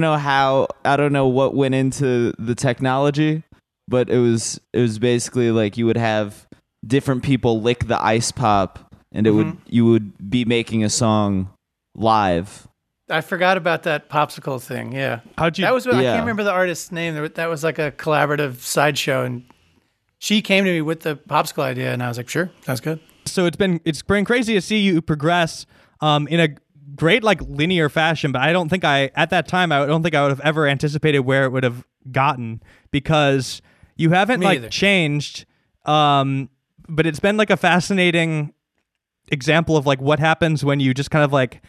Speaker 3: know what went into the technology, but it was basically like you would have different people lick the ice pop, and you would be making a song live.
Speaker 2: I forgot about that popsicle thing. Yeah.
Speaker 1: How'd you?
Speaker 2: That was I
Speaker 3: Yeah.
Speaker 2: can't remember the artist's name. That was like a collaborative sideshow, and she came to me with the popsicle idea, and I was like, "Sure, sounds good."
Speaker 1: So it's been crazy to see you progress in a great like linear fashion, but I don't think at that time I don't think I would have ever anticipated where it would have gotten, because you haven't
Speaker 2: Me
Speaker 1: like
Speaker 2: either.
Speaker 1: changed. But it's been like a fascinating example of like what happens when you just kind of like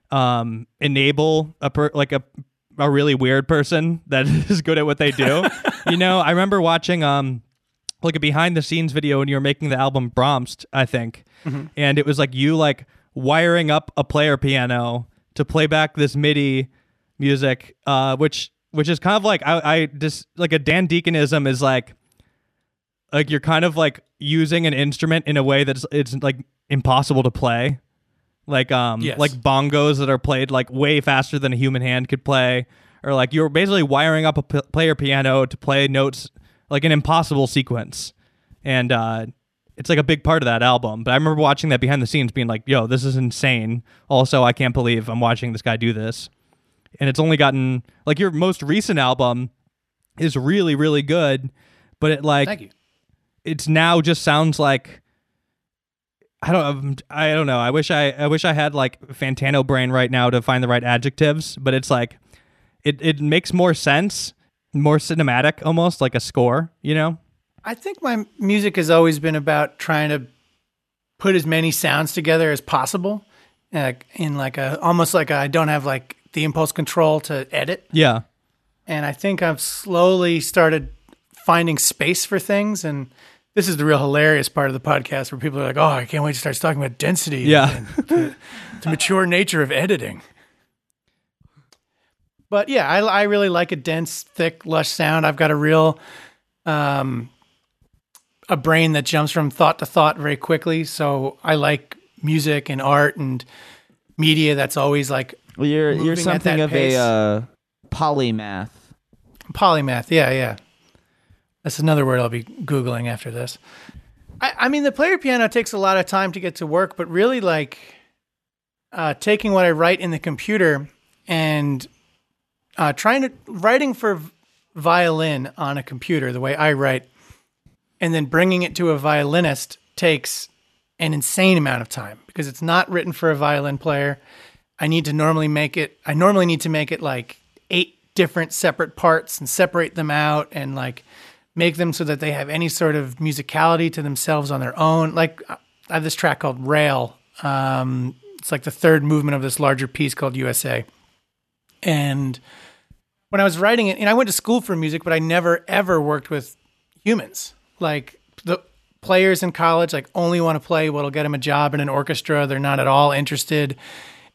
Speaker 1: enable a really weird person that is good at what they do. I remember watching like a behind the scenes video when you were making the album Brahms, I think. And it was like you like wiring up a player piano to play back this MIDI music, which is kind of like I just like a Dan Deaconism is like you're kind of like using an instrument in a way that's it's like impossible to play. Like
Speaker 2: Yes.
Speaker 1: like bongos that are played like way faster than a human hand could play, or like you're basically wiring up a player piano to play notes like an impossible sequence. And it's like a big part of that album. But I remember watching that behind the scenes being like, yo, this is insane. Also, I can't believe I'm watching this guy do this. And it's only gotten like your most recent album is really, really good, but it like
Speaker 2: Thank you.
Speaker 1: it's now just sounds like I don't know. I wish I had like Fantano brain right now to find the right adjectives, but it's like it makes more sense, more cinematic, almost like a score,
Speaker 2: I think my music has always been about trying to put as many sounds together as possible, in like almost like I don't have like the impulse control to edit.
Speaker 1: Yeah.
Speaker 2: And I think I've slowly started finding space for things. And this is the real hilarious part of the podcast where people are like, "Oh, I can't wait to start talking about density,
Speaker 1: Yeah.
Speaker 2: and the mature nature of editing." But yeah, I really like a dense, thick, lush sound. I've got a real a brain that jumps from thought to thought very quickly. So I like music and art and media that's always like
Speaker 3: Well, you're
Speaker 2: moving at
Speaker 3: something
Speaker 2: that
Speaker 3: of
Speaker 2: pace.
Speaker 3: a polymath.
Speaker 2: Polymath. Yeah. That's another word I'll be Googling after this. I mean, the player piano takes a lot of time to get to work, but really like taking what I write in the computer and writing for violin on a computer the way I write, and then bringing it to a violinist takes an insane amount of time because it's not written for a violin player. I normally need to make it like 8 different separate parts and separate them out and like make them so that they have any sort of musicality to themselves on their own. Like I have this track called Rail. It's like the third movement of this larger piece called USA. And when I was writing it, and I went to school for music, but I never ever worked with humans. Like the players in college, like only want to play what'll get them a job in an orchestra. They're not at all interested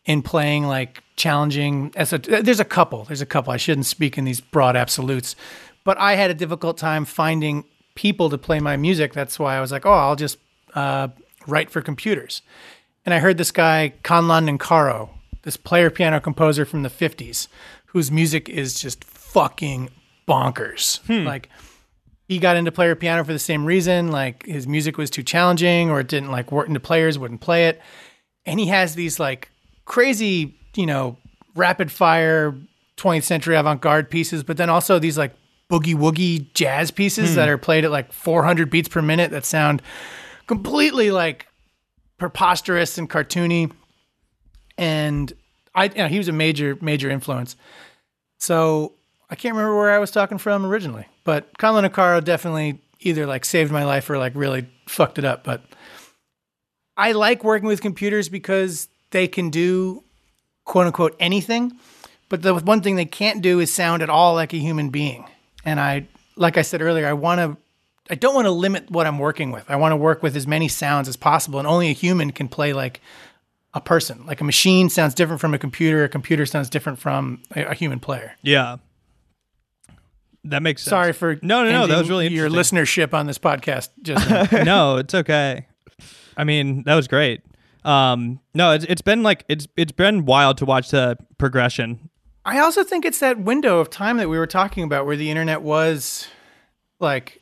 Speaker 2: in playing like challenging. There's a couple. I shouldn't speak in these broad absolutes, but I had a difficult time finding people to play my music. That's why I was like, oh, I'll just write for computers. And I heard this guy, Conlon Nancaro, this player piano composer from the 50s, whose music is just fucking bonkers. Like, he got into player piano for the same reason. Like, his music was too challenging, or it didn't like work into players, wouldn't play it. And he has these like crazy, rapid fire 20th century avant-garde pieces, but then also these like boogie woogie jazz pieces that are played at like 400 beats per minute that sound completely like preposterous and cartoony. And he was a major influence. So I can't remember where I was talking from originally, but Conlon Nancaro definitely either like saved my life or like really fucked it up. But I like working with computers because they can do quote unquote anything, but the one thing they can't do is sound at all like a human being. And like I said earlier, I don't want to limit what I'm working with. I want to work with as many sounds as possible, and only a human can play like a person. Like, a machine sounds different from a computer sounds different from a human player.
Speaker 1: Yeah. That makes sense.
Speaker 2: Sorry for
Speaker 1: no. That was really
Speaker 2: your
Speaker 1: interesting.
Speaker 2: listenership on this podcast just now.
Speaker 1: No, it's okay. I mean, that was great. No, it's been wild to watch the progression.
Speaker 2: I also think it's that window of time that we were talking about where the internet was like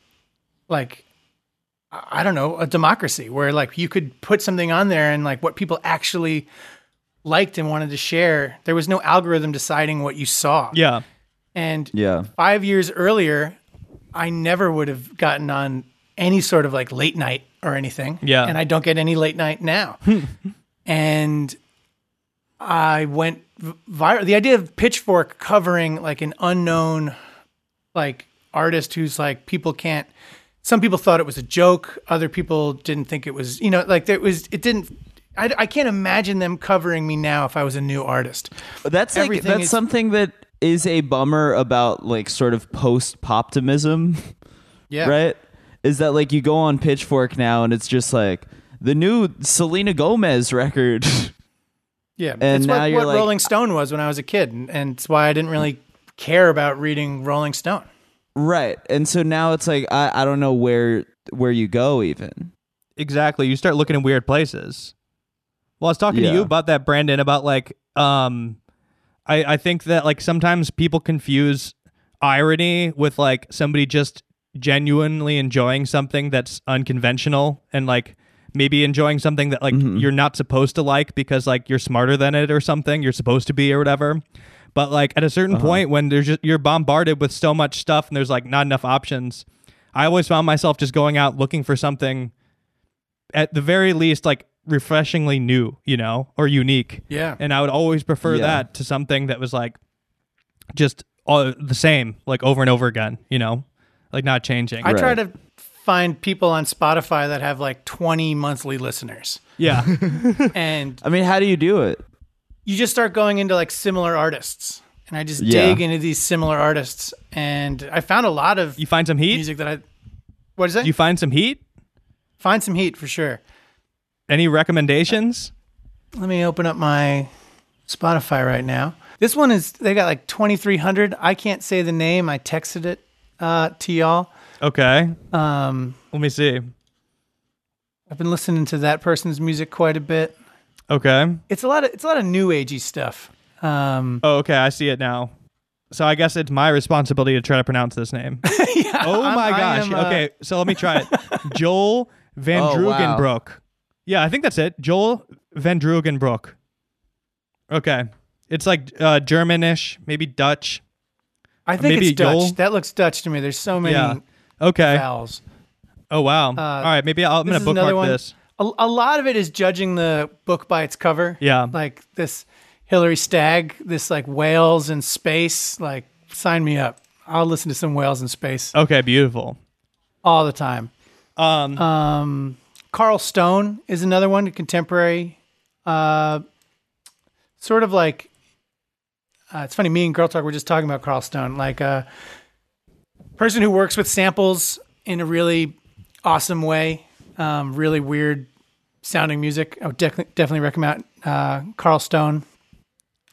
Speaker 2: I don't know, a democracy where like you could put something on there and like what people actually liked and wanted to share. There was no algorithm deciding what you saw.
Speaker 1: Yeah.
Speaker 2: And
Speaker 3: Yeah.
Speaker 2: 5 years earlier, I never would have gotten on any sort of like late night or anything.
Speaker 1: Yeah.
Speaker 2: And I don't get any late night now. And I went viral. The idea of Pitchfork covering like an unknown like artist who's like some people thought it was a joke. Other people didn't think it was, I can't imagine them covering me now if I was a new artist.
Speaker 3: That's
Speaker 2: Everything is-
Speaker 3: something that is a bummer about like sort of post-poptimism,
Speaker 2: Yeah.
Speaker 3: right? Is that like you go on Pitchfork now and it's just like the new Selena Gomez record.
Speaker 2: Yeah.
Speaker 3: And
Speaker 2: That's
Speaker 3: now
Speaker 2: what
Speaker 3: you're like-
Speaker 2: Rolling Stone was when I was a kid. And it's why I didn't really care about reading Rolling Stone.
Speaker 3: Right. And so now it's like I don't know where you go even.
Speaker 1: Exactly. You start looking in weird places. Well, I was talking to you about that, Brandon, about like, I think that like sometimes people confuse irony with like somebody just genuinely enjoying something that's unconventional and like maybe enjoying something that like you're not supposed to like because like you're smarter than it or something you're supposed to be or whatever. But like at a certain point when you're bombarded with so much stuff and there's like not enough options, I always found myself just going out looking for something at the very least like refreshingly new, or unique.
Speaker 2: Yeah.
Speaker 1: And I would always prefer that to something that was like just all the same, like over and over again, like not changing.
Speaker 2: I try to find people on Spotify that have like 20 monthly listeners.
Speaker 1: Yeah.
Speaker 2: And
Speaker 3: I mean, how do you do it?
Speaker 2: you just start going into like similar artists. And I just dig into these similar artists. And I found a lot of
Speaker 1: You find some heat?
Speaker 2: music that what is that?
Speaker 1: You find some heat?
Speaker 2: Find some heat for sure.
Speaker 1: Any recommendations?
Speaker 2: Let me open up my Spotify right now. This one they got like 2,300. I can't say the name. I texted it to y'all.
Speaker 1: Okay.
Speaker 2: Let
Speaker 1: me see.
Speaker 2: I've been listening to that person's music quite a bit.
Speaker 1: Okay.
Speaker 2: It's a lot of new agey stuff.
Speaker 1: Okay, I see it now. So I guess it's my responsibility to try to pronounce this name. Oh my gosh. Okay, so let me try it. Joel Van Drugenbroek. Yeah, I think that's it. Joel Van Drugenbroek. Okay. It's like Germanish, maybe Dutch.
Speaker 2: I think
Speaker 1: maybe
Speaker 2: it's Dutch.
Speaker 1: Joel?
Speaker 2: That looks Dutch to me. There's so many
Speaker 1: Okay.
Speaker 2: vowels.
Speaker 1: Oh, wow. All right, maybe I'm going to bookmark this.
Speaker 2: A lot of it is judging the book by its cover.
Speaker 1: Yeah.
Speaker 2: Like this Hillary Stagg, this like whales in space. Like, sign me up. I'll listen to some whales in space
Speaker 1: Okay, beautiful.
Speaker 2: all the time. Carl Stone is another one, contemporary. Sort of like, it's funny, me and Girl Talk were just talking about Carl Stone, like a person who works with samples in a really awesome way, really weird sounding music. I would definitely recommend Carl Stone.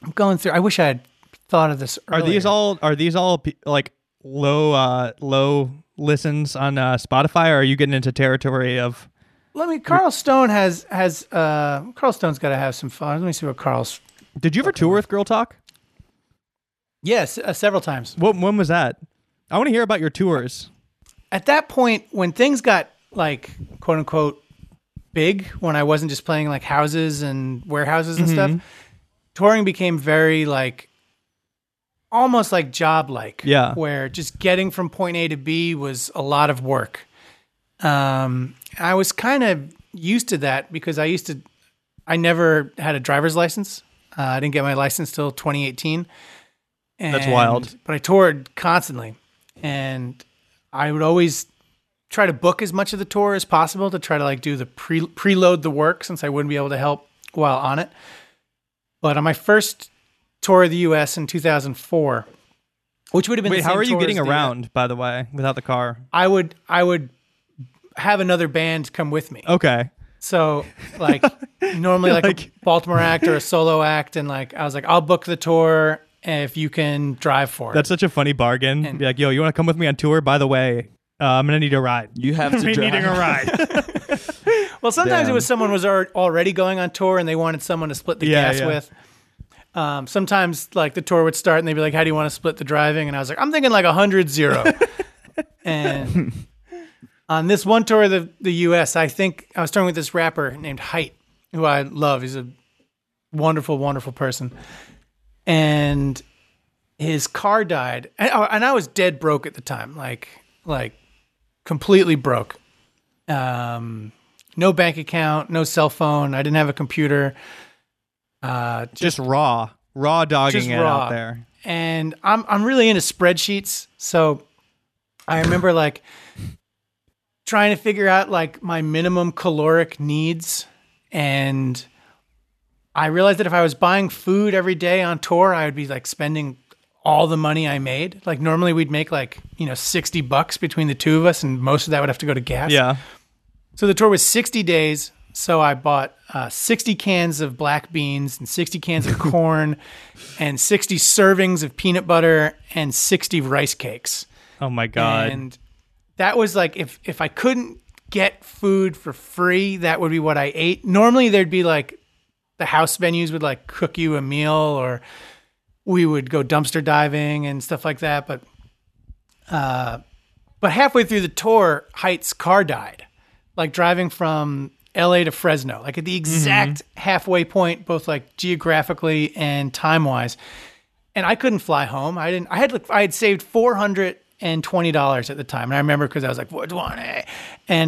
Speaker 2: I'm going through. I wish I had thought of this
Speaker 1: Are
Speaker 2: earlier.
Speaker 1: these all like low listens on Spotify, or are you getting into territory of?
Speaker 2: Carl Stone has Carl Stone's got to have some fun. Let me see what Carl's.
Speaker 1: Did you ever tour with Girl Talk?
Speaker 2: Yes, several times.
Speaker 1: When was that? I want to hear about your tours.
Speaker 2: At that point, when things got like quote unquote big, when I wasn't just playing like houses and warehouses and stuff, touring became very like almost like job like.
Speaker 1: Yeah.
Speaker 2: Where just getting from point A to B was a lot of work. I was kind of used to that because I never had a driver's license. I didn't get my license till 2018.
Speaker 1: That's wild.
Speaker 2: But I toured constantly, and I would always try to book as much of the tour as possible to try to like do the preload the work, since I wouldn't be able to help while on it. But on my first tour of the U.S. in 2004, which would have been
Speaker 1: Wait,
Speaker 2: the
Speaker 1: how
Speaker 2: same
Speaker 1: are you
Speaker 2: tour
Speaker 1: getting
Speaker 2: as
Speaker 1: around, by the way, without the car?
Speaker 2: I would have another band come with me.
Speaker 1: Okay.
Speaker 2: So like normally like a Baltimore act or a solo act, and like I was like, I'll book the tour if you can drive for it.
Speaker 1: That's such a funny bargain.
Speaker 2: And-
Speaker 1: Be like, yo, you want to come with me on tour? By the way, I'm gonna need a ride.
Speaker 3: You have to drive.
Speaker 1: Needing a ride.
Speaker 2: Well, sometimes
Speaker 3: Damn.
Speaker 2: it was someone was already going on tour and they wanted someone to split the
Speaker 1: Yeah,
Speaker 2: gas
Speaker 1: yeah.
Speaker 2: with. Sometimes like the tour would start and they'd be like, how do you want to split the driving? And I was like, I'm thinking like 100-0. And on this one tour of the U.S., I think I was touring with this rapper named Height, who I love. He's a wonderful, wonderful person. And his car died. And I was dead broke at the time, like completely broke. No bank account, no cell phone. I didn't have a computer.
Speaker 1: Just raw dogging
Speaker 2: Just
Speaker 1: it
Speaker 2: raw.
Speaker 1: out there.
Speaker 2: And I'm really into spreadsheets. So I remember like trying to figure out like my minimum caloric needs. And I realized that if I was buying food every day on tour, I would be like spending all the money I made. Like normally we'd make like, $60 between the two of us, and most of that would have to go to gas.
Speaker 1: Yeah.
Speaker 2: So the tour was 60 days. So I bought 60 cans of black beans and 60 cans of corn and 60 servings of peanut butter and 60 rice cakes.
Speaker 1: Oh my God.
Speaker 2: And that was like, if I couldn't get food for free, that would be what I ate. Normally there'd be like the house venues would like cook you a meal, or we would go dumpster diving and stuff like that. But halfway through the tour, Height's car died. Like driving from LA to Fresno, like at the exact halfway point, both like geographically and time wise. And I couldn't fly home. I had saved $420 at the time. And I remember because I was like, 420. And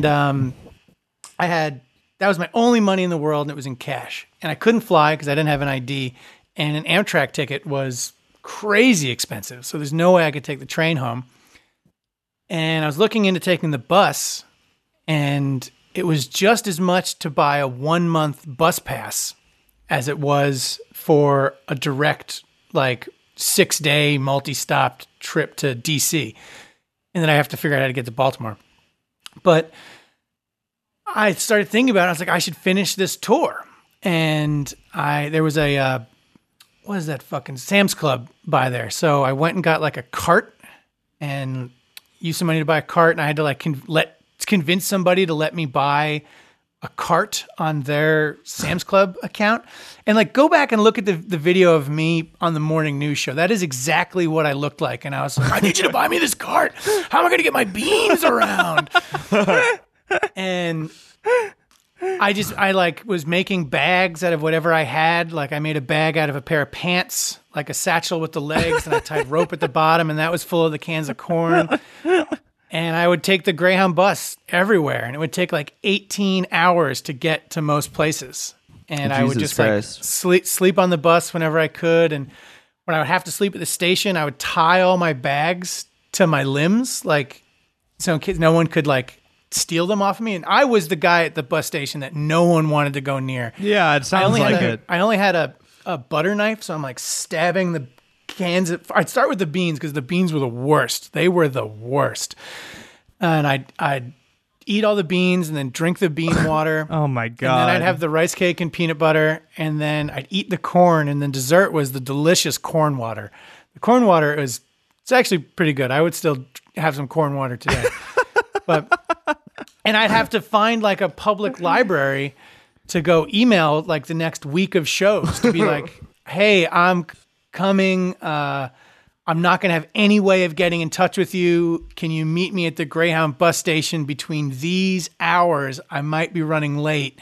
Speaker 2: that was my only money in the world, and it was in cash. And I couldn't fly because I didn't have an ID. And an Amtrak ticket was crazy expensive. So there's no way I could take the train home. And I was looking into taking the bus, and it was just as much to buy a 1-month bus pass as it was for a direct, like 6-day multi-stop trip to DC. And then I have to figure out how to get to Baltimore. But I started thinking about it. I was like, I should finish this tour. And there was a, what is that fucking Sam's Club by there. So I went and got like a cart and used some money to buy a cart. And I had to like convince somebody to let me buy a cart on their Sam's Club account. And like go back and look at the video of me on the morning news show. That is exactly what I looked like. And I was like, I need you to buy me this cart. How am I going to get my beans around? And I like was making bags out of whatever I had. Like I made a bag out of a pair of pants, like a satchel with the legs, and I tied rope at the bottom, and that was full of the cans of corn. And I would take the Greyhound bus everywhere, and it would take like 18 hours to get to most places. And I would
Speaker 3: Jesus
Speaker 2: just
Speaker 3: Christ.
Speaker 2: like sleep on the bus whenever I could. And when I would have to sleep at the station, I would tie all my bags to my limbs, like so no one could like steal them off of me. And I was the guy at the bus station that no one wanted to go near.
Speaker 1: Yeah, it sounds like it.
Speaker 2: I only had a butter knife, so I'm like stabbing the cans. I'd start with the beans because the beans were the worst. They were the worst. And I'd eat all the beans and then drink the bean water.
Speaker 1: Oh my
Speaker 2: And
Speaker 1: god.
Speaker 2: then I'd have the rice cake and peanut butter, and then I'd eat the corn, and then dessert was the delicious corn water. The corn water it's actually pretty good. I would still have some corn water today. And I'd have to find like a public library to go email like the next week of shows to be like, hey, I'm coming. I'm not going to have any way of getting in touch with you. Can you meet me at the Greyhound bus station between these hours? I might be running late.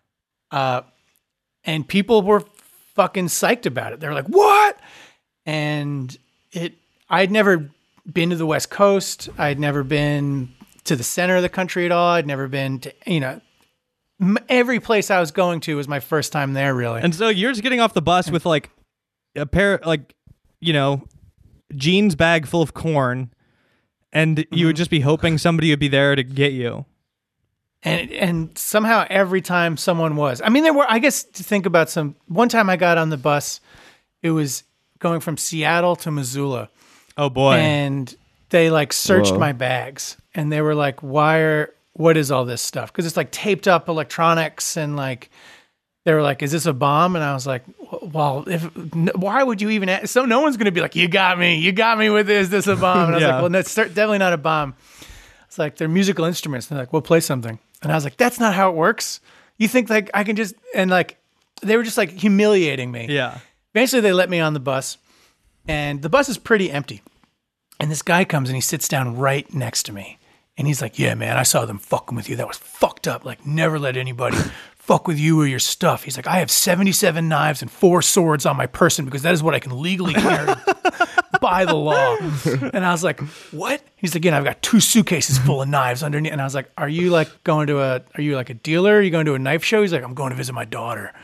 Speaker 2: And people were fucking psyched about it. They're like, what? And I'd never been to the West Coast. I'd never been to the center of the country at all. I'd never been to, every place I was going to was my first time there, really.
Speaker 1: And so you're just getting off the bus with like a pair, jeans bag full of corn, and you would just be hoping somebody would be there to get you.
Speaker 2: And somehow every time someone was, there were, I guess, to think about one time I got on the bus, it was going from Seattle to Missoula.
Speaker 1: Oh boy.
Speaker 2: And they like searched
Speaker 3: Whoa.
Speaker 2: my bags, and they were like, what is all this stuff? Because it's like taped up electronics, and like, they were like, is this a bomb? And I was like, well, why would you even ask? So no one's going to be like, you got me with this. Is this a bomb? And I was
Speaker 1: Yeah.
Speaker 2: like, well, no, it's definitely not a bomb. It's like, they're musical instruments. And they're like, we'll play something. And I was like, that's not how it works. You think like I can just, and like, they were just like humiliating me.
Speaker 1: Yeah.
Speaker 2: Eventually they let me on the bus, and the bus is pretty empty. And this guy comes and he sits down right next to me. And he's like, yeah, man, I saw them fucking with you. That was fucked up. Like, never let anybody fuck with you or your stuff. He's like, I have 77 knives and 4 swords on my person because that is what I can legally carry by the law. And I was like, what? He's like, yeah, I've got 2 suitcases full of knives underneath. And I was like, are you like are you like a dealer? Are you going to a knife show? He's like, I'm going to visit my daughter.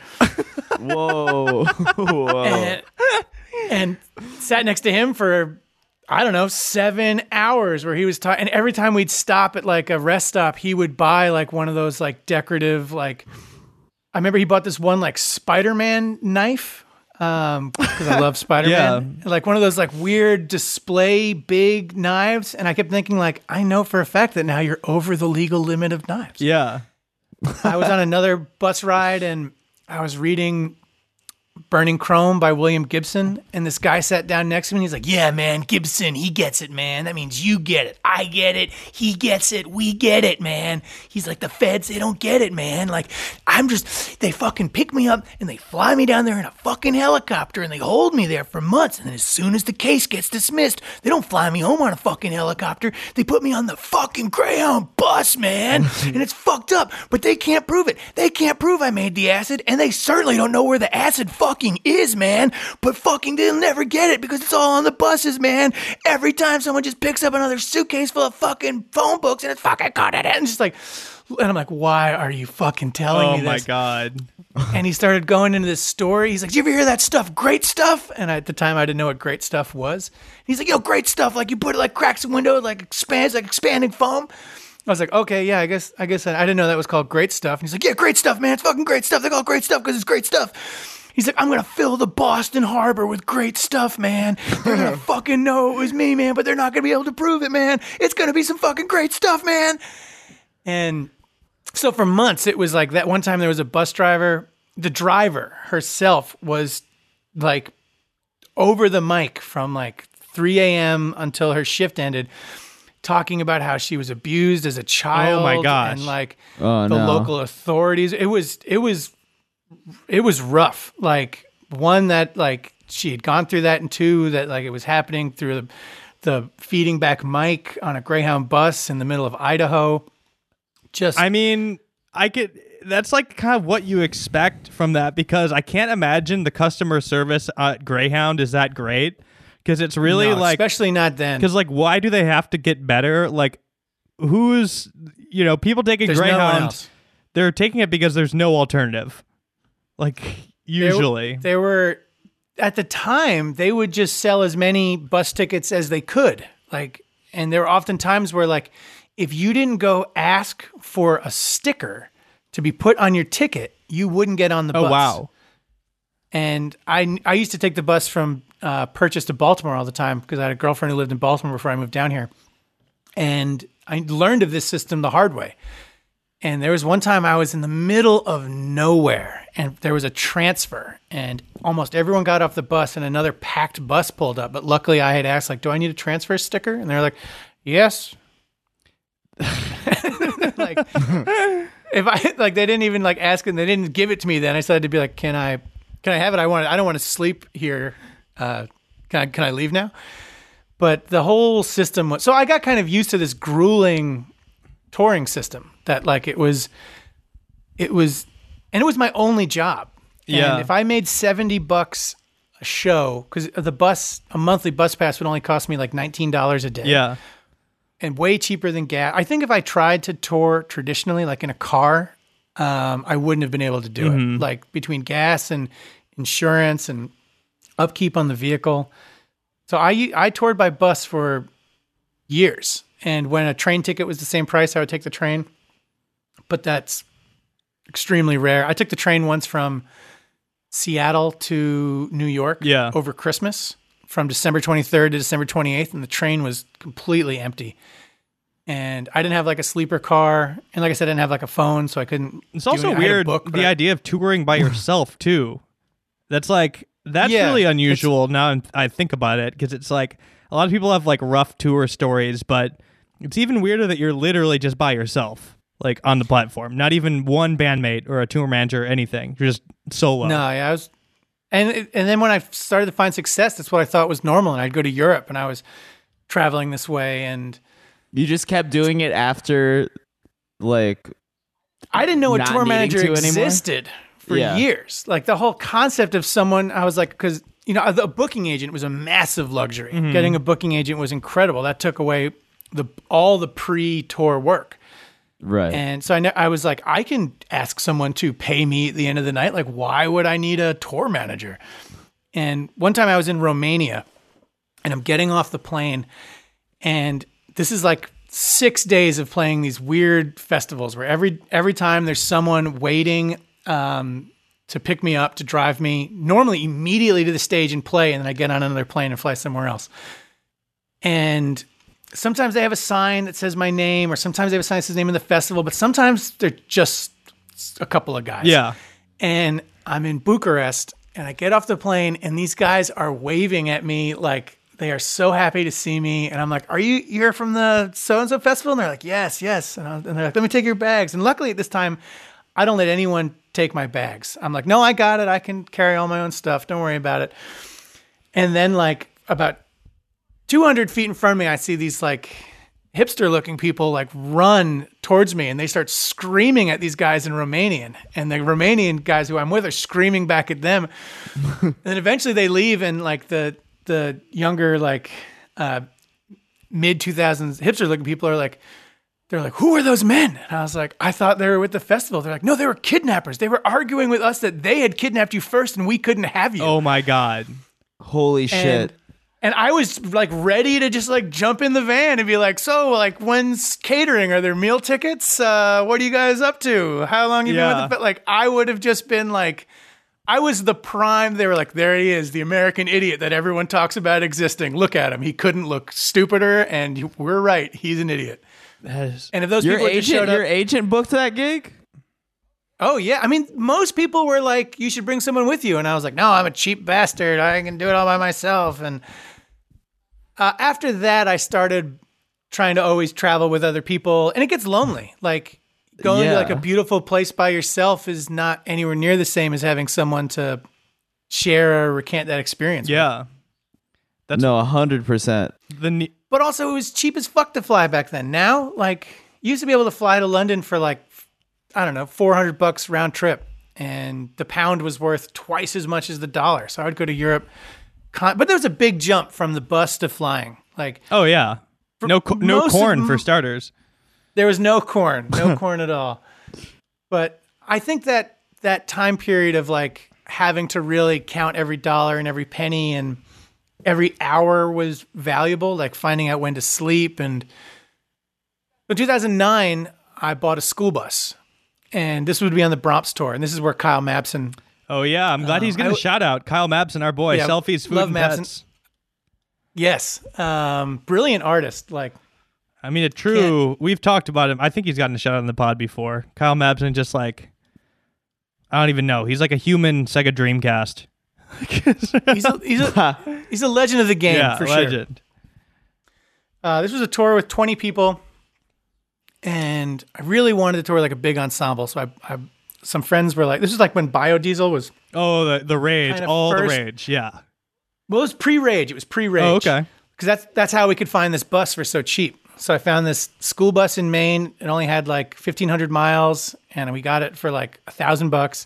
Speaker 3: Whoa. Whoa.
Speaker 2: And sat next to him for, I don't know, 7 hours where he was talking. And every time we'd stop at like a rest stop, he would buy like one of those like decorative, like, I remember he bought this one like Spider-Man knife. Because I love Spider-Man.
Speaker 1: Yeah.
Speaker 2: Like one of those like weird display big knives. And I kept thinking like, I know for a fact that now you're over the legal limit of knives.
Speaker 1: Yeah.
Speaker 2: I was on another bus ride and I was reading Burning Chrome by William Gibson, and this guy sat down next to me and he's like, yeah, man, Gibson, he gets it, man. That means you get it. I get it. He gets it. We get it, man. He's like, the feds, they don't get it, man. Like, they fucking pick me up and they fly me down there in a fucking helicopter and they hold me there for months. And then as soon as the case gets dismissed, they don't fly me home on a fucking helicopter. They put me on the fucking Greyhound bus, man. And it's fucked up, but they can't prove it. They can't prove I made the acid, and they certainly don't know where the acid fucking is, man. But fucking they'll never get it because it's all on the buses, man. Every time someone just picks up another suitcase full of fucking phone books and it's fucking caught it, and just like, and I'm like, why are you fucking telling me this?
Speaker 1: Oh my god.
Speaker 2: And he started going into this story. He's like, did you ever hear that stuff? Great stuff. And at the time, I didn't know what great stuff was. He's like, yo, great stuff. Like you put it like cracks a window, like expands, like expanding foam. I was like, okay, yeah, I guess I didn't know that was called great stuff. And he's like, yeah, great stuff, man. It's fucking great stuff. They call it great stuff because it's great stuff. He's like, I'm going to fill the Boston Harbor with great stuff, man. They're going to fucking know it was me, man, but they're not going to be able to prove it, man. It's going to be some fucking great stuff, man. And so for months, it was like that one time there was a bus driver. The driver herself was like over the mic from like 3 a.m. until her shift ended, talking about how she was abused as a child.
Speaker 1: Oh my gosh.
Speaker 2: And like
Speaker 3: Oh,
Speaker 2: the
Speaker 3: no.
Speaker 2: local authorities. It was rough. Like one, that like she had gone through that, and 2, that like it was happening through the feeding back mic on a Greyhound bus in the middle of Idaho. Just,
Speaker 1: I mean, that's like kind of what you expect from that, because I can't imagine the customer service at Greyhound is that great, because it's really
Speaker 2: no,
Speaker 1: like,
Speaker 2: especially not then.
Speaker 1: because like, why do they have to get better? Like, who's, people taking
Speaker 2: There's no one
Speaker 1: Greyhound,
Speaker 2: else.
Speaker 1: they're taking it because there's no alternative. Like, usually.
Speaker 2: They were, at the time, they would just sell as many bus tickets as they could. Like, and there were often times where like, if you didn't go ask for a sticker to be put on your ticket, you wouldn't get on the bus.
Speaker 1: Oh, wow.
Speaker 2: And I used to take the bus from Purchase to Baltimore all the time because I had a girlfriend who lived in Baltimore before I moved down here. And I learned of this system the hard way. And there was one time I was in the middle of nowhere and there was a transfer and almost everyone got off the bus and another packed bus pulled up. But luckily I had asked, like, do I need a transfer sticker? And they're like, yes. Like, if I, like, they didn't even like ask and they didn't give it to me then. I started to be like, can I have it? I don't want to sleep here. Can I leave now? But the whole system was, so I got kind of used to this grueling touring system that like it was my only job.
Speaker 1: Yeah.
Speaker 2: And if I made $70 a show, because a monthly bus pass would only cost me like $19 a day.
Speaker 1: Yeah.
Speaker 2: And way cheaper than gas. I think if I tried to tour traditionally, like in a car, I wouldn't have been able to do it. Like between gas and insurance and upkeep on the vehicle. So I toured by bus for years. And when a train ticket was the same price, I would take the train. But that's extremely rare. I took the train once from Seattle to New York over Christmas from December 23rd to December 28th. And the train was completely empty. And I didn't have like a sleeper car. And like I said, I didn't have like a phone, so I couldn't.
Speaker 1: It's also weird, the idea of touring by yourself too. That's really unusual now I think about it, because it's like a lot of people have like rough tour stories, but it's even weirder that you're literally just by yourself, like on the platform. Not even one bandmate or a tour manager or anything. You're just solo.
Speaker 2: No, yeah, I was, and then when I started to find success, that's what I thought was normal. And I'd go to Europe, and I was traveling this way, and
Speaker 3: you just kept doing it after, like,
Speaker 2: I didn't know a tour manager
Speaker 3: anymore?
Speaker 2: Existed for years. Like the whole concept of someone, I was like, because the booking agent was a massive luxury. Getting a booking agent was incredible. That took away all the pre-tour work.
Speaker 3: Right.
Speaker 2: And so I was like, I can ask someone to pay me at the end of the night. Like, why would I need a tour manager? And one time I was in Romania and I'm getting off the plane, and this is like 6 days of playing these weird festivals where every time there's someone waiting to pick me up, to drive me normally immediately to the stage and play. And then I get on another plane and fly somewhere else. And sometimes they have a sign that says my name, or sometimes they have a sign that says the name of the festival, but sometimes they're just a couple of guys.
Speaker 1: Yeah.
Speaker 2: And I'm in Bucharest and I get off the plane and these guys are waving at me like they are so happy to see me. And I'm like, you're from the so-and-so festival? And they're like, yes. And they're like, let me take your bags. And luckily at this time, I don't let anyone take my bags. I'm like, no, I got it. I can carry all my own stuff. Don't worry about it. And then like about 200 feet in front of me, I see these like hipster looking people like run towards me, and they start screaming at these guys in Romanian. And the Romanian guys who I'm with are screaming back at them. And then eventually they leave, and like the younger, like mid 2000s hipster looking people they're like, who are those men? And I was like, I thought they were with the festival. They're like, no, they were kidnappers. They were arguing with us that they had kidnapped you first and we couldn't have you.
Speaker 1: Oh my God.
Speaker 3: Holy shit.
Speaker 2: And I was like ready to just like jump in the van and be like, so like when's catering? Are there meal tickets? What are you guys up to? How long you been with the like I would have just been like, I was the prime. They were like, there he is, the American idiot that everyone talks about existing. Look at him. He couldn't look stupider, and we're right. He's an idiot. And if those people just showed up,
Speaker 3: your agent booked that gig?
Speaker 2: Oh yeah, I mean, most people were like, you should bring someone with you, and I was like, no, I'm a cheap bastard. I can do it all by myself. And after that, I started trying to always travel with other people, and it gets lonely. Like going to like a beautiful place by yourself is not anywhere near the same as having someone to share or recant that experience.
Speaker 1: Yeah,
Speaker 3: that's 100%.
Speaker 2: But also, it was cheap as fuck to fly back then. Now, like, you used to be able to fly to London for like, I don't know, $400 round trip, and the pound was worth twice as much as the dollar. So I would go to Europe, but there was a big jump from the bus to flying. Like,
Speaker 1: oh yeah, no corn for starters.
Speaker 2: There was no corn at all. But I think that time period of like having to really count every dollar and every penny and every hour was valuable, like finding out when to sleep. And in 2009, I bought a school bus, and this would be on the Bromps tour. And this is where Kyle Mabson.
Speaker 1: Oh yeah, I'm glad he's getting a shout out. Kyle Mabson, our boy, Selfies, Food, and Pets.
Speaker 2: Yes, brilliant artist. Like,
Speaker 1: I mean, it's true. We've talked about him. I think he's gotten a shout out on the pod before. Kyle Mabson, just like, I don't even know. He's like a human Sega Dreamcast.
Speaker 2: He's a legend of the game, for
Speaker 1: legend.
Speaker 2: Sure. This was a tour with 20 people, and I really wanted to tour like a big ensemble. So I some friends were like, this is like when Biodiesel was.
Speaker 1: Oh, the rage,
Speaker 2: kind of
Speaker 1: all
Speaker 2: first,
Speaker 1: the rage, yeah.
Speaker 2: Well, it was pre-rage. It was pre-rage.
Speaker 1: Oh, okay.
Speaker 2: Because that's how we could find this bus for so cheap. So I found this school bus in Maine. It only had like 1,500 miles, and we got it for like $1,000.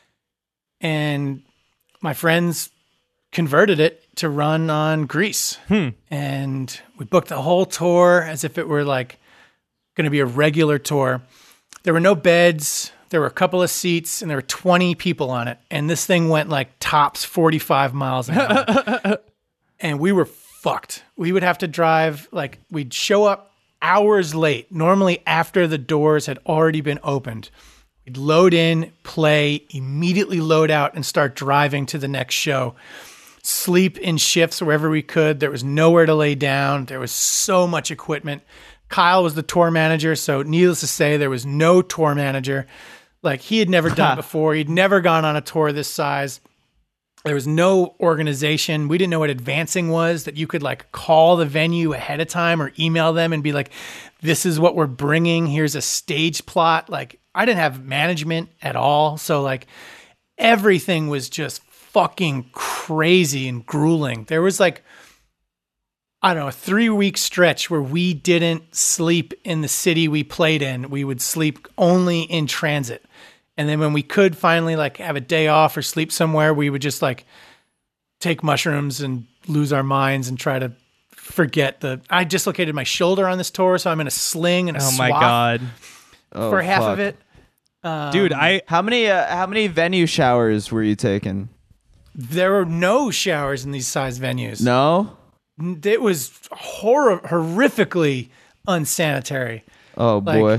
Speaker 2: And my friends converted it to run on grease. And we booked the whole tour as if it were like going to be a regular tour. There were no beds. There were a couple of seats, and there were 20 people on it. And this thing went like tops 45 miles an hour. And we were fucked. We would have to drive, like, we'd show up hours late, normally after the doors had already been opened. We'd load in, play, immediately load out, and start driving to the next show. Sleep in shifts wherever we could. There was nowhere to lay down. There was so much equipment. Kyle was the tour manager, so needless to say, there was no tour manager. Like, he had never done it before. He'd never gone on a tour this size. There was no organization. We didn't know what advancing was, that you could like call the venue ahead of time or email them and be like, this is what we're bringing. Here's a stage plot. Like, I didn't have management at all. So like everything was just fucking crazy and grueling. There was like, I don't know, a 3-week stretch where we didn't sleep in the city we played in. We would sleep only in transit. And then when we could finally like have a day off or sleep somewhere, we would just like take mushrooms and lose our minds and try to forget I dislocated my shoulder on this tour, so I'm in a sling and a
Speaker 1: Oh my
Speaker 2: swath
Speaker 1: God.
Speaker 2: for half of it.
Speaker 1: Dude,
Speaker 3: How many venue showers were you taking?
Speaker 2: There were no showers in these size venues.
Speaker 3: No?
Speaker 2: It was horrifically unsanitary.
Speaker 3: Oh boy.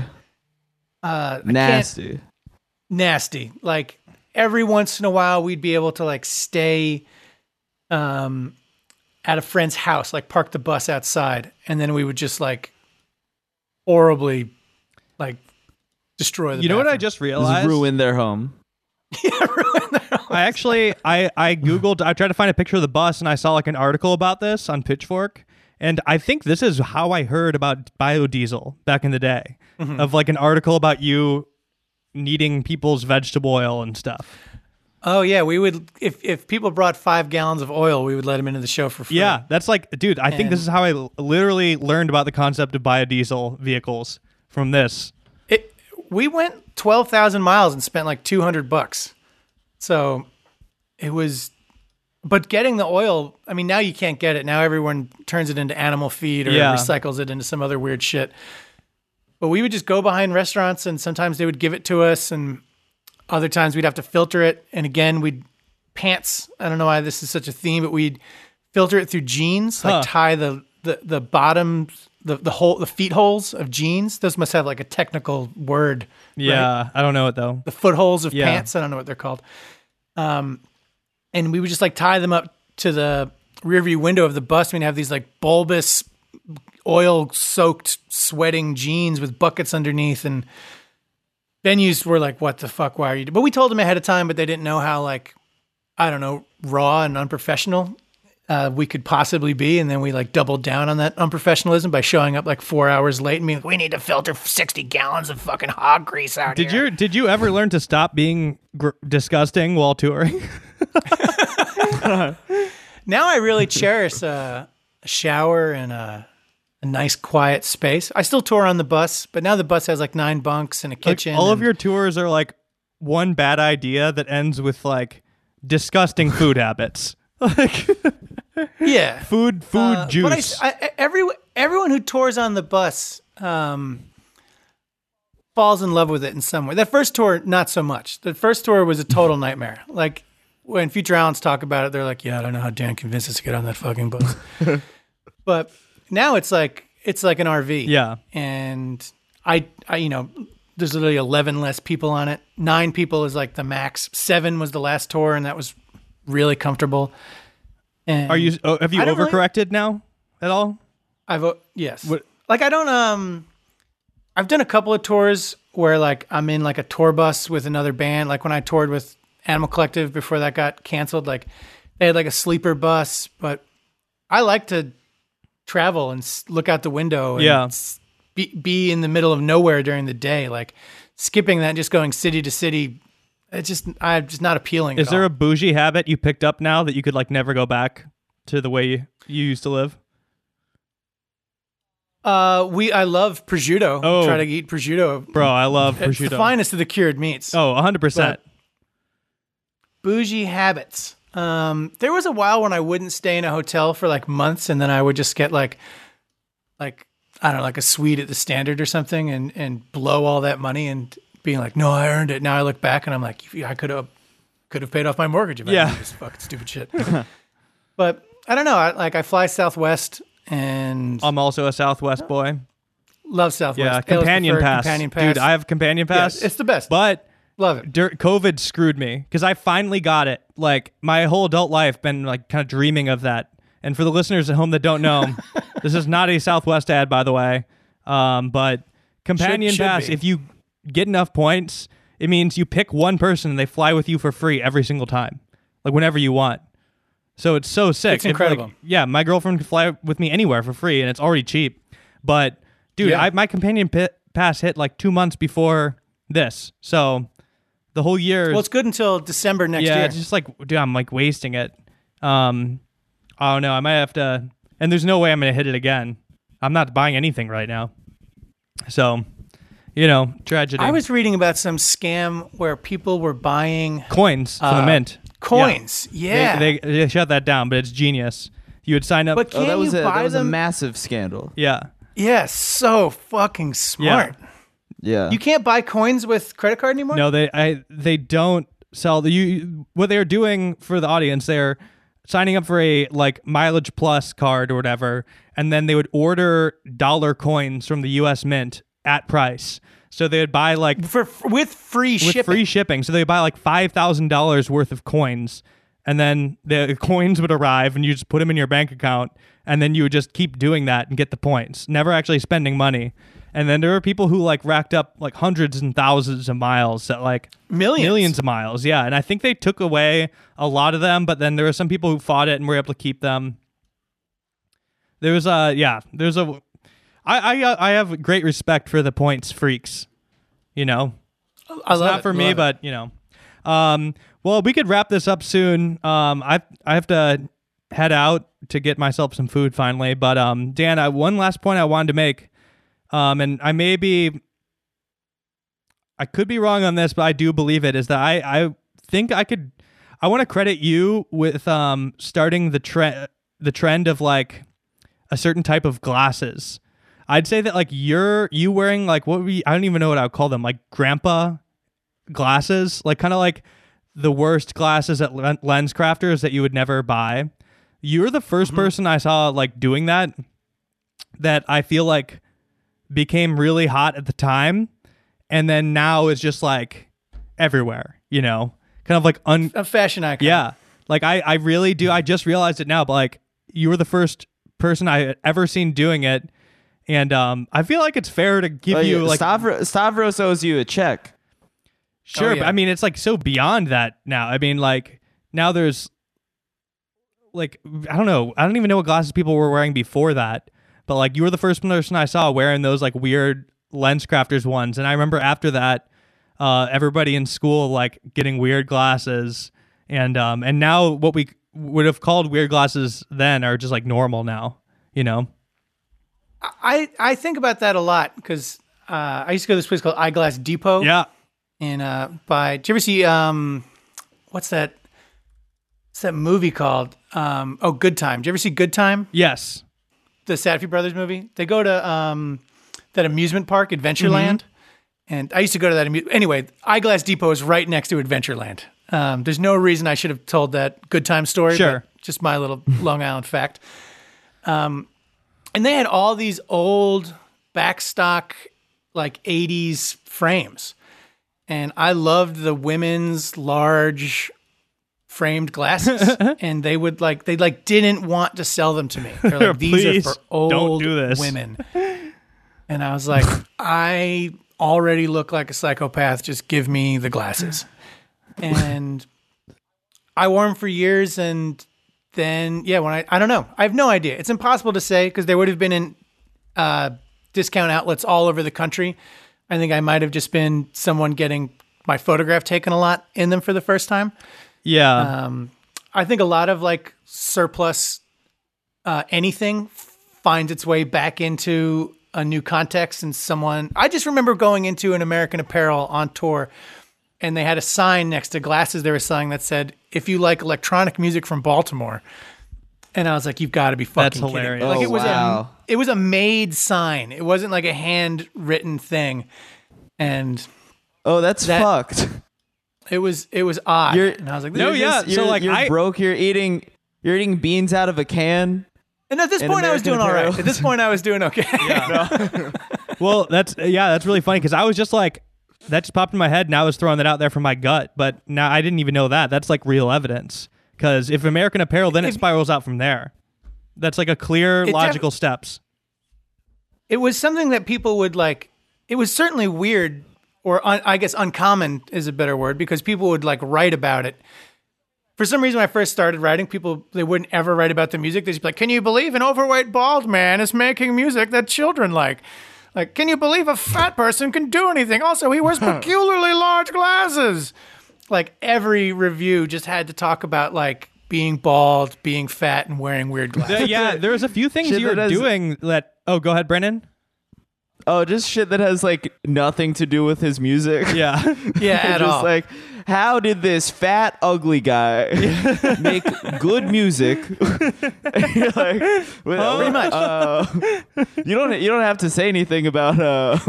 Speaker 2: Nasty. Like every once in a while we'd be able to like stay at a friend's house, like park the bus outside, and then we would just like horribly like destroy the
Speaker 1: you know what I
Speaker 2: bathroom.
Speaker 1: just realized?
Speaker 3: Ruin their home.
Speaker 1: I Googled, I tried to find a picture of the bus, and I saw like an article about this on Pitchfork. And I think this is how I heard about biodiesel back in the day, of like an article about you needing people's vegetable oil and stuff.
Speaker 2: Oh yeah, we would if people brought 5 gallons of oil, we would let them into the show for free.
Speaker 1: Yeah, that's like, dude, I think this is how I literally learned about the concept of biodiesel vehicles from this.
Speaker 2: We went 12,000 miles and spent like $200. So it was, but getting the oil, I mean, now you can't get it. Now everyone turns it into animal feed or recycles it into some other weird shit. But we would just go behind restaurants, and sometimes they would give it to us, and other times we'd have to filter it. And again, we'd pants. I don't know why this is such a theme, but we'd filter it through jeans, like tie the bottom, the feet holes of jeans. Those must have like a technical word.
Speaker 1: Yeah,
Speaker 2: right?
Speaker 1: I don't know it though.
Speaker 2: The footholes of pants. I don't know what they're called. And we would just like tie them up to the rearview window of the bus. We'd have these like bulbous, oil-soaked, sweating jeans with buckets underneath, and venues were like, "What the fuck? Why are you?" But we told them ahead of time, but they didn't know how like, I don't know, raw and unprofessional we could possibly be, and then we like doubled down on that unprofessionalism by showing up like 4 hours late and being like, "We need to filter 60 gallons of fucking hog grease out here."
Speaker 1: Did you ever learn to stop being disgusting while touring?
Speaker 2: Now I really cherish a shower and a nice quiet space. I still tour on the bus, but now the bus has like 9 bunks and a kitchen.
Speaker 1: Like, all of your tours are like one bad idea that ends with like disgusting food habits. Like,
Speaker 2: yeah,
Speaker 1: food juice.
Speaker 2: But everyone who tours on the bus falls in love with it in some way. That first tour, not so much. The first tour was a total nightmare. Like when Future Allens talk about it, they're like, "Yeah, I don't know how Dan convinced us to get on that fucking bus." But now it's like an RV.
Speaker 1: Yeah,
Speaker 2: and I you know, there's literally 11 less people on it. 9 people is like the max. 7 was the last tour, and that was really comfortable. And
Speaker 1: have you overcorrected now at all?
Speaker 2: Yes. Like I don't I've done a couple of tours where like I'm in like a tour bus with another band. Like when I toured with Animal Collective before that got canceled, like they had like a sleeper bus. But I like to travel and look out the window and be in the middle of nowhere during the day. Like skipping that and just going city to city, I'm just not appealing.
Speaker 1: Is there a bougie habit you picked up now that you could like never go back to the way you used to live?
Speaker 2: I love prosciutto.
Speaker 1: Oh.
Speaker 2: Try to eat prosciutto.
Speaker 1: Bro, I love
Speaker 2: It's
Speaker 1: prosciutto.
Speaker 2: the finest of the cured meats.
Speaker 1: Oh, 100%.
Speaker 2: But bougie habits. There was a while when I wouldn't stay in a hotel for like months, and then I would just get like I don't know, like a suite at the Standard or something, and blow all that money and being like, no, I earned it. Now I look back and I'm like, I could have paid off my mortgage if I didn't do this fucking stupid shit. But I don't know. I fly Southwest. And
Speaker 1: I'm also a Southwest boy.
Speaker 2: love Southwest.
Speaker 1: Yeah,
Speaker 2: ALS
Speaker 1: companion
Speaker 2: preferred,
Speaker 1: pass.
Speaker 2: Companion pass.
Speaker 1: Dude, I have companion pass.
Speaker 2: Yeah, it's the best.
Speaker 1: But
Speaker 2: love it.
Speaker 1: COVID screwed me because I finally got it. Like my whole adult life been like kind of dreaming of that. And for the listeners at home that don't know, this is not a Southwest ad, by the way. But companion
Speaker 2: Should
Speaker 1: pass,
Speaker 2: be.
Speaker 1: if you get enough points, it means you pick one person and they fly with you for free every single time, like whenever you want. So it's so sick.
Speaker 2: It's incredible.
Speaker 1: Yeah, my girlfriend can fly with me anywhere for free, and it's already cheap. But dude,
Speaker 2: Yeah.
Speaker 1: my companion pass hit like 2 months before this, so the whole year.
Speaker 2: Well, it's good until December next
Speaker 1: yeah,
Speaker 2: year.
Speaker 1: it's just like, dude, I'm like wasting it. I don't know. I might have to, and there's no way I'm gonna hit it again. I'm not buying anything right now, so tragedy.
Speaker 2: I was reading about some scam where people were buying
Speaker 1: coins from the mint.
Speaker 2: coins. Yeah.
Speaker 1: They shut that down, but it's genius. You would sign up.
Speaker 2: But can
Speaker 3: that was
Speaker 2: you buy
Speaker 3: a
Speaker 2: them?
Speaker 3: massive scandal.
Speaker 1: Yeah.
Speaker 2: Yeah, so fucking smart.
Speaker 3: Yeah.
Speaker 2: You can't buy coins with credit card anymore?
Speaker 1: No, they don't sell what they're doing for the audience. They're signing up for a like mileage plus card or whatever, and then they would order dollar coins from the U.S. Mint at price. So they would buy like
Speaker 2: With free shipping.
Speaker 1: free shipping. So they would buy like $5,000 worth of coins, and then the coins would arrive, and you just put them in your bank account, and then you would just keep doing that and get the points, never actually spending money. And then there were people who like racked up like hundreds and thousands of miles at like millions of miles. Yeah. And I think they took away a lot of them, but then there were some people who fought it and were able to keep them. I have great respect for the points freaks,
Speaker 2: I love
Speaker 1: not
Speaker 2: it.
Speaker 1: for me,
Speaker 2: Love it.
Speaker 1: but well, we could wrap this up soon. I have to head out to get myself some food finally, but Dan, one last point I wanted to make. And I could be wrong on this, but I do believe it, is that I think I want to credit you with starting the trend of like a certain type of glasses. I'd say that like you wearing like I don't even know what I would call them, like grandpa glasses, like kind of like the worst glasses at lens crafters that you would never buy. You're the first person I saw like doing that I feel like became really hot at the time, and then now is just like everywhere, kind of like
Speaker 2: A fashion icon.
Speaker 1: yeah, like I really do. I just realized it now, but like you were the first person I had ever seen doing it, and I feel like it's fair to give you like
Speaker 3: Stavros owes you a check.
Speaker 1: sure,
Speaker 2: Oh, yeah.
Speaker 1: but I mean it's like so beyond that now. I mean like now there's like I don't know. I don't even know what glasses people were wearing before that. But like you were the first person I saw wearing those like weird lens crafters ones, and I remember after that, everybody in school like getting weird glasses, and now what we would have called weird glasses then are just like normal now,
Speaker 2: I think about that a lot because I used to go to this place called Eyeglass Depot.
Speaker 1: Yeah,
Speaker 2: And did you ever see what's that movie called? Good Time. Did you ever see Good Time?
Speaker 1: yes,
Speaker 2: The Safdie Brothers movie. They go to that amusement park, Adventureland, and I used to go to that. Anyway, Eyeglass Depot is right next to Adventureland. There's no reason I should have told that Good Time story.
Speaker 1: Sure.
Speaker 2: But just my little Long Island fact. And they had all these old backstock, like 80s frames, and I loved the women's large framed glasses, and they didn't want to sell them to me. They're like, these are
Speaker 1: Please
Speaker 2: for old
Speaker 1: don't do this.
Speaker 2: women. And I was like, I already look like a psychopath. Just give me the glasses. And I wore them for years. And then, when I don't know. I have no idea. It's impossible to say because they would have been in discount outlets all over the country. I think I might have just been someone getting my photograph taken a lot in them for the first time.
Speaker 1: Yeah.
Speaker 2: I think a lot of like surplus anything finds its way back into a new context. And I just remember going into an American Apparel on tour and they had a sign next to glasses they were selling that said, if you like electronic music from Baltimore. And I was like, you've got to be fucking
Speaker 1: That's
Speaker 2: kidding me.
Speaker 1: hilarious.
Speaker 2: Like
Speaker 3: Wow.
Speaker 2: it was a made sign. It wasn't like a handwritten thing. And
Speaker 3: Oh, that's fucked.
Speaker 2: it was odd.
Speaker 3: You're-
Speaker 2: and I was like,
Speaker 1: No,
Speaker 2: this
Speaker 1: yeah.
Speaker 2: is-
Speaker 1: So,
Speaker 3: You're,
Speaker 1: like,
Speaker 3: you're broke. You're eating beans out of a can.
Speaker 2: And at this
Speaker 3: in
Speaker 2: point, I was
Speaker 3: American
Speaker 2: doing all right.
Speaker 3: Apparel.
Speaker 2: At this point, I was doing okay.
Speaker 1: Well, that's really funny because I was just like, that just popped in my head and I was throwing that out there from my gut, but now I didn't even know that. That's like real evidence because if American Apparel, then it spirals out from there. That's like a clear,
Speaker 2: It
Speaker 1: logical steps.
Speaker 2: It was something that people would like. It was certainly weird, or I guess uncommon is a better word, because people would like write about it. For some reason, when I first started writing, they wouldn't ever write about the music. They'd just be like, "Can you believe an overweight bald man is making music that children like? Like, can you believe a fat person can do anything? Also, he wears peculiarly large glasses." Like every review just had to talk about like being bald, being fat, and wearing weird glasses.
Speaker 1: Yeah, there's a few things
Speaker 3: Shit
Speaker 1: you were
Speaker 3: that has-
Speaker 1: doing that. Oh, go ahead, Brennan.
Speaker 3: Oh, just shit that has like nothing to do with his music.
Speaker 1: Yeah.
Speaker 2: Yeah, at
Speaker 3: Just
Speaker 2: all.
Speaker 3: like, how did this fat, ugly guy make good music? You're like,
Speaker 2: Pretty much.
Speaker 3: you don't have to say anything about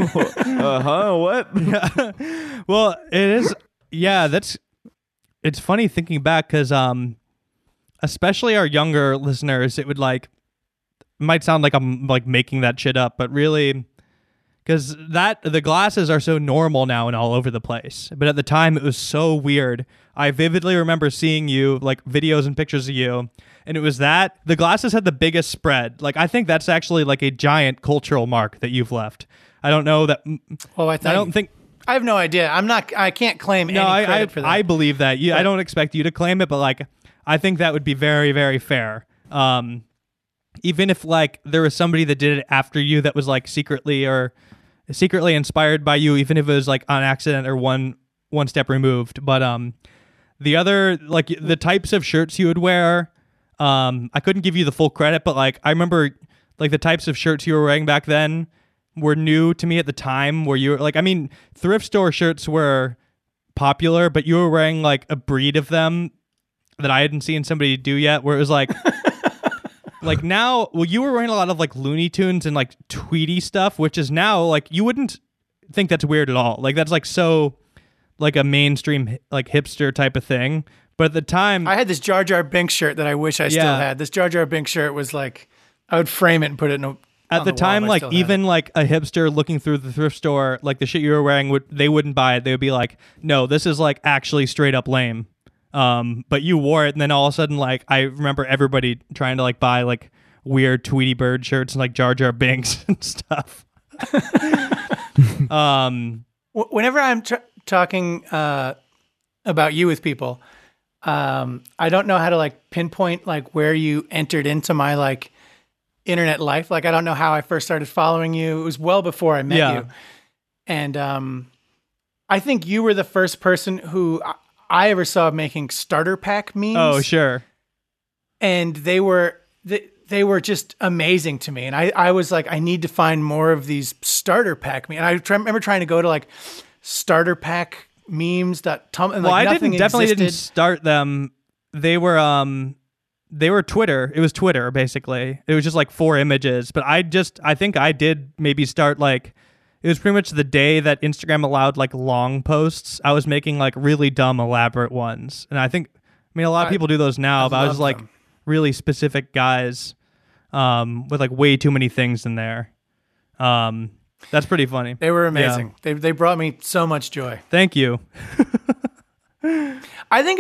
Speaker 3: what?
Speaker 1: Well, it is. Yeah, it's funny thinking back because especially our younger listeners, it might sound like I'm like making that shit up, but really, because the glasses are so normal now and all over the place. But at the time, it was so weird. I vividly remember seeing you, like videos and pictures of you, and it was that the glasses had the biggest spread. Like I think that's actually like a giant cultural mark that you've left. I don't know that.
Speaker 2: Well,
Speaker 1: I don't think.
Speaker 2: I have no idea. I can't claim
Speaker 1: No,
Speaker 2: any credit for that.
Speaker 1: I believe that. I don't expect you to claim it, but like I think that would be very, very fair. Even if like there was somebody that did it after you that was like secretly inspired by you, even if it was like on accident or one step removed. But the other like the types of shirts you would wear, I couldn't give you the full credit, but like I remember like the types of shirts you were wearing back then were new to me at the time, where you were like, I mean, thrift store shirts were popular, but you were wearing like a breed of them that I hadn't seen somebody do yet, where it was like like now, well, you were wearing a lot of like Looney Tunes and like Tweety stuff, which is now like you wouldn't think that's weird at all. Like that's like so like a mainstream like hipster type of thing. But at the time,
Speaker 2: I had this Jar Jar Binks shirt that I wish I still
Speaker 1: Yeah.
Speaker 2: had. This Jar Jar Binks shirt was like, I would frame it and put it in a.
Speaker 1: at
Speaker 2: on
Speaker 1: the
Speaker 2: wall,
Speaker 1: time,
Speaker 2: but I
Speaker 1: like
Speaker 2: still have
Speaker 1: even
Speaker 2: it.
Speaker 1: like a hipster looking through the thrift store, like the shit you were wearing, they wouldn't buy it. They would be like, "No, this is like actually straight up lame." But you wore it, and then all of a sudden, like I remember everybody trying to like buy like weird Tweety Bird shirts and like Jar Jar Binks and stuff.
Speaker 2: Whenever I'm talking about you with people, I don't know how to like pinpoint like where you entered into my like internet life. Like I don't know how I first started following you. It was well before I met
Speaker 1: Yeah.
Speaker 2: you, and I think you were the first person who I ever saw making starter pack memes.
Speaker 1: Oh, sure.
Speaker 2: And they were just amazing to me. And I was like, I need to find more of these starter pack memes. And I remember trying to go to like starter pack memes.tum and
Speaker 1: Well,
Speaker 2: like
Speaker 1: I
Speaker 2: nothing
Speaker 1: definitely didn't
Speaker 2: existed.
Speaker 1: start them. They were Twitter. It was Twitter basically. It was just like 4 images. But I think I did maybe start like, it was pretty much the day that Instagram allowed like long posts. I was making like really dumb, elaborate ones. And I mean, a lot of people do those now, but I was
Speaker 2: love
Speaker 1: like
Speaker 2: them.
Speaker 1: really specific guys with like way too many things in there. That's pretty funny.
Speaker 2: They were
Speaker 1: Yeah.
Speaker 2: amazing. They brought me so much joy.
Speaker 1: Thank you.
Speaker 2: I think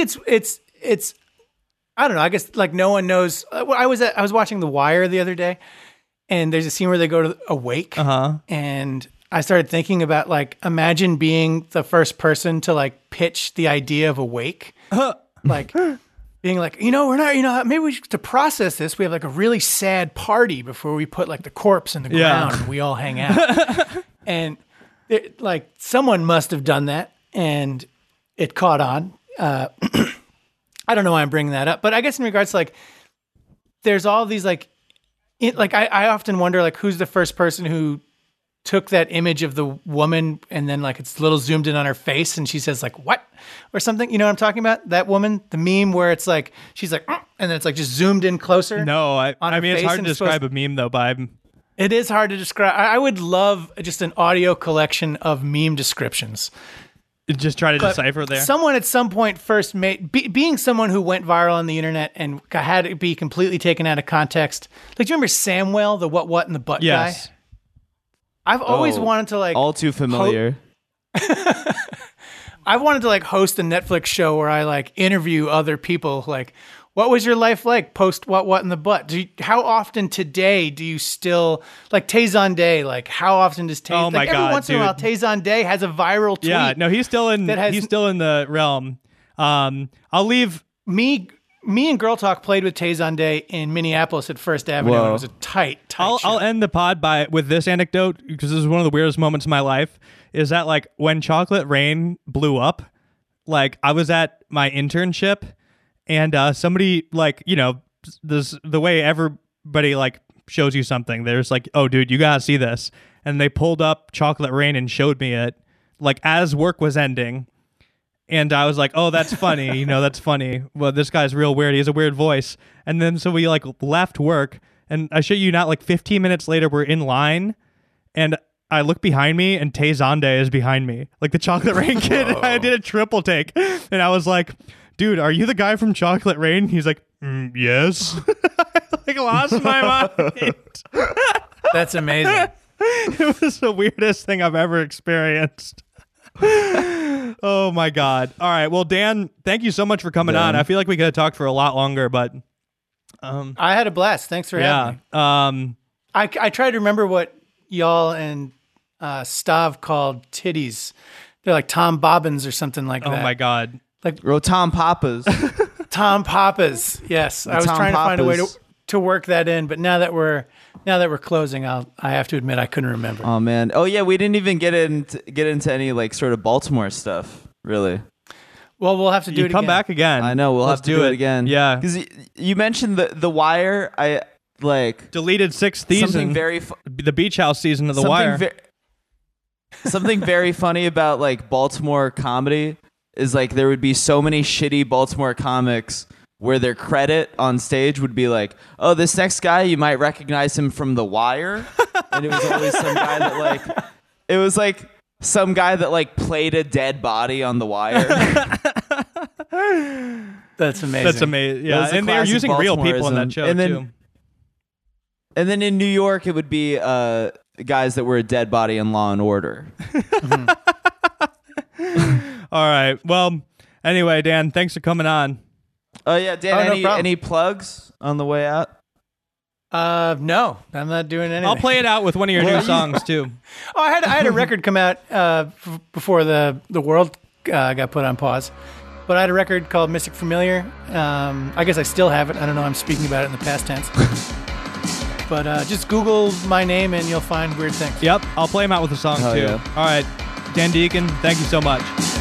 Speaker 2: it's I don't know. I guess like no one knows. I was watching The Wire the other day, and there's a scene where they go to a wake.
Speaker 1: Uh-huh.
Speaker 2: And I started thinking about, like, imagine being the first person to, like, pitch the idea of a wake. Like, being like, we're not, maybe we should, to process this, we have, like, a really sad party before we put, like, the corpse in the ground and we all hang out. And, like, someone must have done that, and it caught on. I don't know why I'm bringing that up, but I guess in regards to, like, there's all these, like, I often wonder, like, who's the first person who took that image of the woman and then, like, it's a little zoomed in on her face and she says, like, what? Or something. You know what I'm talking about? That woman, the meme where it's like, she's like, and then it's like just zoomed in closer.
Speaker 1: No, I mean, it's hard to describe a meme though, Babe.
Speaker 2: It is hard to describe. I would love just an audio collection of meme descriptions.
Speaker 1: Just try to decipher there.
Speaker 2: Someone at some point first made, being someone who went viral on the internet and had it be completely taken out of context. Like, do you remember Samwell, the what in the butt guy? I've always wanted to, like,
Speaker 3: all too familiar.
Speaker 2: I've wanted to, like, host a Netflix show where I, like, interview other people. Like, what was your life like post what in the butt? How often today do you still, like, Tayson Day? Like, how often does Tayson?
Speaker 1: Oh my
Speaker 2: like,
Speaker 1: God,
Speaker 2: every once
Speaker 1: dude.
Speaker 2: in a while, Tayson Day has a viral tweet.
Speaker 1: Yeah, no, he's still in the realm. I'll leave.
Speaker 2: Me and Girl Talk played with Tayson Day in Minneapolis at First Avenue. And it was a tight
Speaker 1: I'll
Speaker 2: show.
Speaker 1: end the pod with this anecdote, because this is one of the weirdest moments in my life, is that, like, when Chocolate Rain blew up, like, I was at my internship and somebody, like, the way everybody, like, shows you something, there's like, oh dude, you gotta see this. And they pulled up Chocolate Rain and showed me it, like, as work was ending. And I was like, oh, that's funny. That's funny. Well, this guy's real weird. He has a weird voice. And then so we, like, left work. And I shit you not, like, 15 minutes later, we're in line. And I look behind me, and Tayson Day is behind me. Like, the Chocolate Rain kid. I did a triple take. And I was like, dude, are you the guy from Chocolate Rain? He's like, yes. I, like, lost my mind.
Speaker 2: That's amazing.
Speaker 1: It was the weirdest thing I've ever experienced. Oh my God. All right. Well, Dan, thank you so much for coming on. I feel like we could have talked for a lot longer, but
Speaker 2: I had a blast. Thanks for having me. I tried to remember what y'all and Stav called titties. They're like Tom Bobbins or something like that.
Speaker 1: Oh my God.
Speaker 2: Like
Speaker 3: Tom Papas.
Speaker 2: Tom Papas. Yes. I was trying to find a way to work that in, but now that we're closing, I have to admit I couldn't remember.
Speaker 3: Oh man. Oh yeah, we didn't even get into any, like, sort of Baltimore stuff, really.
Speaker 2: Well, we'll have to do it
Speaker 1: come
Speaker 2: again.
Speaker 1: back again.
Speaker 3: I know, we'll
Speaker 1: Let's
Speaker 3: have to do it again.
Speaker 1: Yeah.
Speaker 3: Because you mentioned the Wire. I like
Speaker 1: deleted 6th season.
Speaker 3: Something very
Speaker 1: the Beach House season of The Wire.
Speaker 3: Something very funny about, like, Baltimore comedy is, like, there would be so many shitty Baltimore comics where their credit on stage would be like, oh, this next guy, you might recognize him from The Wire. And it was always some guy that, like, it was like some guy that, like, played a dead body on The Wire.
Speaker 2: That's amazing.
Speaker 1: That's amazing. Yeah, and they're using real people in that show, too.
Speaker 3: And then in New York, it would be guys that were a dead body in Law and Order.
Speaker 1: All right. Well, anyway, Dan, thanks for coming on.
Speaker 3: Oh yeah, Dan.
Speaker 2: No
Speaker 3: any plugs on the way out?
Speaker 2: No, I'm not doing anything.
Speaker 1: I'll play it out with one of your new songs too.
Speaker 2: Oh, I had a record come out before the world got put on pause, but I had a record called Mystic Familiar. I guess I still have it. I don't know. I'm speaking about it in the past tense. But just Google my name and you'll find weird things.
Speaker 1: Yep, I'll play them out with a song too.
Speaker 3: Yeah.
Speaker 1: All right, Dan Deacon, thank you so much.